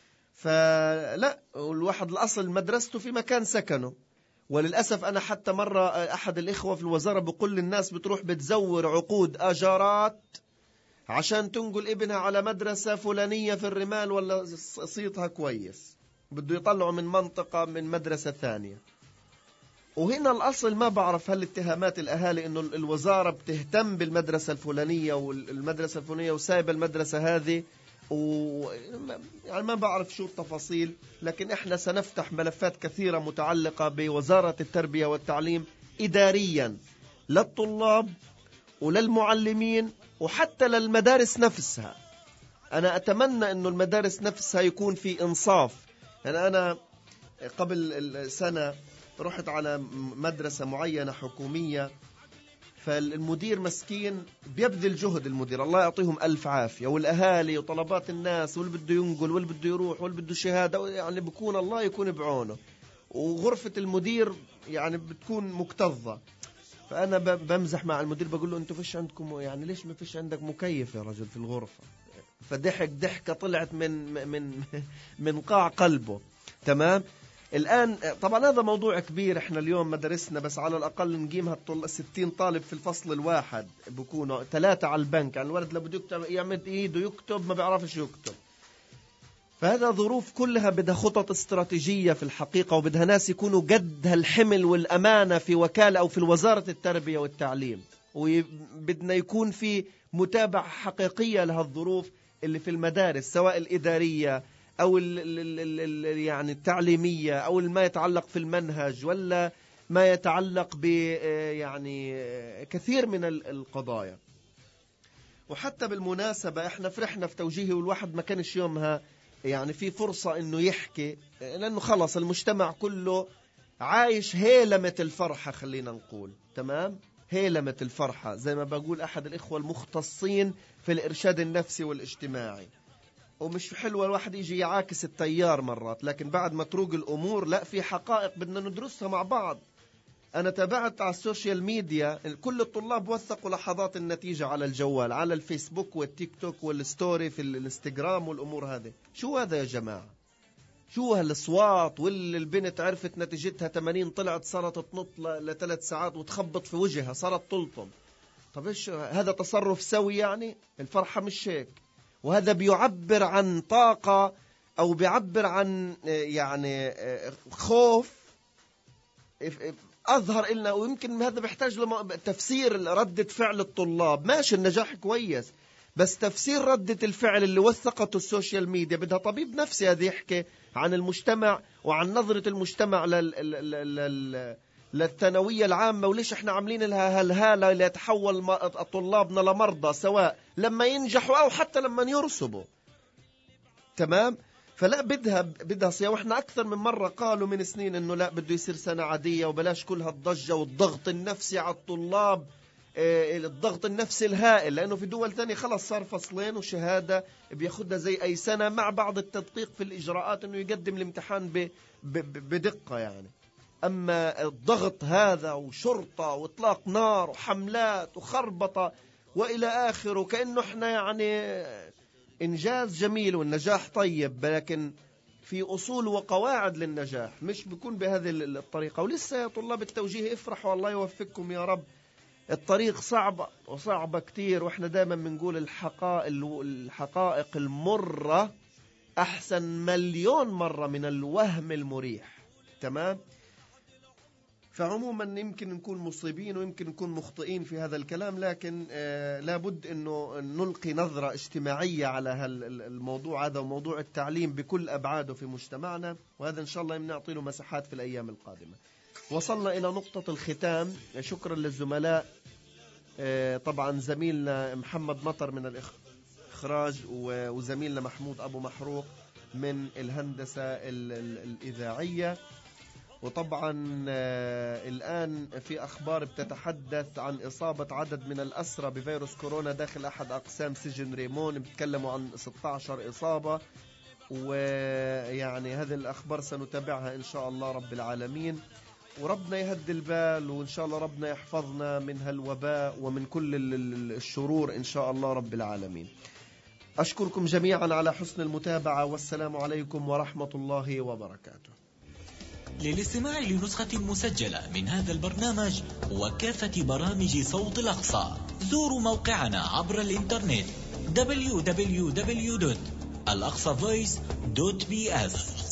فلا، الواحد الأصل مدرسته في مكان سكنه. وللأسف أنا حتى مرة أحد الإخوة في الوزارة بقول للناس بتروح بتزور عقود أجارات عشان تنقل ابنها على مدرسة فلانية في الرمال ولا صيتها كويس، بده يطلعوا من منطقة من مدرسة ثانية. وهنا الأصل ما بعرف هل اتهامات الأهالي إنه الوزارة بتهتم بالمدرسة الفلانية والمدرسة الفلانية وسايبة المدرسة هذه، و يعني ما بعرف شو التفاصيل، لكن احنا سنفتح ملفات كثيرة متعلقة بوزارة التربية والتعليم إداريا للطلاب وللمعلمين وحتى للمدارس نفسها. أنا أتمنى أنه المدارس نفسها يكون في إنصاف. يعني أنا قبل سنة رحت على مدرسة معينة حكومية، فالمدير مسكين بيبذل جهد، المدير الله يعطيهم ألف عافية، والأهالي وطلبات الناس واللي بده ينقل واللي بده يروح واللي بده شهادة، يعني بيكون الله يكون بعونه، وغرفة المدير يعني بتكون مكتظة. فأنا بمزح مع المدير بقول له أنتوا فيش عندكم، يعني ليش ما فيش عندك مكيف يا رجل في الغرفة؟ فضحك ضحكة طلعت من من من قاع قلبه. تمام. الآن طبعا هذا موضوع كبير، احنا اليوم مدرسنا بس على الأقل نقيمها ستين طالب في الفصل الواحد، بيكونوا ثلاثة على البنك، يعني الولد لو بده يكتب يعمد ايده يكتب ما بيعرفش يكتب. فهذا ظروف كلها بدها خطط استراتيجية في الحقيقة، وبدها ناس يكونوا قد هالحمل والأمانة في وكالة أو في وزارة التربية والتعليم، وبدنا يكون في متابعة حقيقية لهالظروف اللي في المدارس، سواء الإدارية أو ال ال ال يعني التعليمية، أو ما يتعلق في المنهج، ولا ما يتعلق ب يعني كثير من القضايا. وحتى بالمناسبة احنا فرحنا في توجيهي، والواحد ما كانش يومها يعني في فرصة انه يحكي، لانه خلص المجتمع كله عايش هيلمة الفرحة، خلينا نقول تمام، هيلمة الفرحة زي ما بقول احد الاخوة المختصين في الارشاد النفسي والاجتماعي. ومش حلوة الواحد يجي يعاكس التيار مرات، لكن بعد ما تروق الامور لا، في حقائق بدنا ندرسها مع بعض. أنا تابعت على السوشيال ميديا كل الطلاب وثقوا لحظات النتيجة على الجوال، على الفيسبوك والتيك توك والستوري في الانستغرام والأمور هذه. شو هذا يا جماعة؟ شو هالأصوات؟ واللي البنت عرفت نتيجتها ثمانين طلعت صارت تنط لثلاث ساعات وتخبط في وجهها صارت تلطم. طب إيش هذا؟ تصرف سوي يعني؟ الفرحة مش هيك. وهذا بيعبر عن طاقة أو بيعبر عن يعني خوف أظهر إلنا، ويمكن هذا بيحتاج لتفسير ردة فعل الطلاب. ماشي النجاح كويس، بس تفسير ردة الفعل اللي وثقته السوشيال ميديا بدها طبيب نفسي هذا يحكي عن المجتمع وعن نظرة المجتمع لل... لل... لل... للثانوية العامة، وليش احنا عاملين لها هالهالة اللي يتحول طلابنا لمرضى سواء لما ينجحوا أو حتى لما يرسبوا. تمام؟ فلا، بدها بدها صيام. واحنا اكثر من مره قالوا من سنين انه لا بده يصير سنه عاديه وبلاش كل هالضجه والضغط النفسي على الطلاب، اه الضغط النفسي الهائل، لانه في دول ثانيه خلص صار فصلين وشهاده بياخدها زي اي سنه، مع بعض التدقيق في الاجراءات انه يقدم الامتحان ب ب بدقه يعني. اما الضغط هذا وشرطه واطلاق نار وحملات وخربطه والى اخره، كانه احنا يعني إنجاز جميل والنجاح طيب، لكن في أصول وقواعد للنجاح، مش بيكون بهذه الطريقة. ولسه يا طلاب التوجيه افرحوا والله يوفقكم يا رب. الطريق صعبة وصعبة كتير، وإحنا دائما بنقول الحقائق الحقائق المرة أحسن مليون مرة من الوهم المريح. تمام؟ فعموما يمكن نكون مصيبين ويمكن نكون مخطئين في هذا الكلام، لكن آه لابد أنه نلقي نظرة اجتماعية على الموضوع هذا وموضوع التعليم بكل أبعاده في مجتمعنا، وهذا إن شاء الله نعطي له مساحات في الأيام القادمة. وصلنا إلى نقطة الختام. شكرا للزملاء، آه طبعا زميلنا محمد مطر من الإخراج وزميلنا محمود أبو محروق من الهندسة الإذاعية. وطبعا آه الآن في أخبار بتتحدث عن إصابة عدد من الأسرى بفيروس كورونا داخل أحد أقسام سجن ريمون، بتكلموا عن ستة عشر إصابة، ويعني هذه الأخبار سنتابعها إن شاء الله رب العالمين، وربنا يهدي البال، وإن شاء الله ربنا يحفظنا من هالوباء ومن كل الشرور إن شاء الله رب العالمين. أشكركم جميعا على حسن المتابعة، والسلام عليكم ورحمة الله وبركاته. للاستماع لنسخة مسجلة من هذا البرنامج وكافة برامج صوت الأقصى زوروا موقعنا عبر الإنترنت دبليو دبليو دبليو دوت الأقصى فويس دوت بي إس.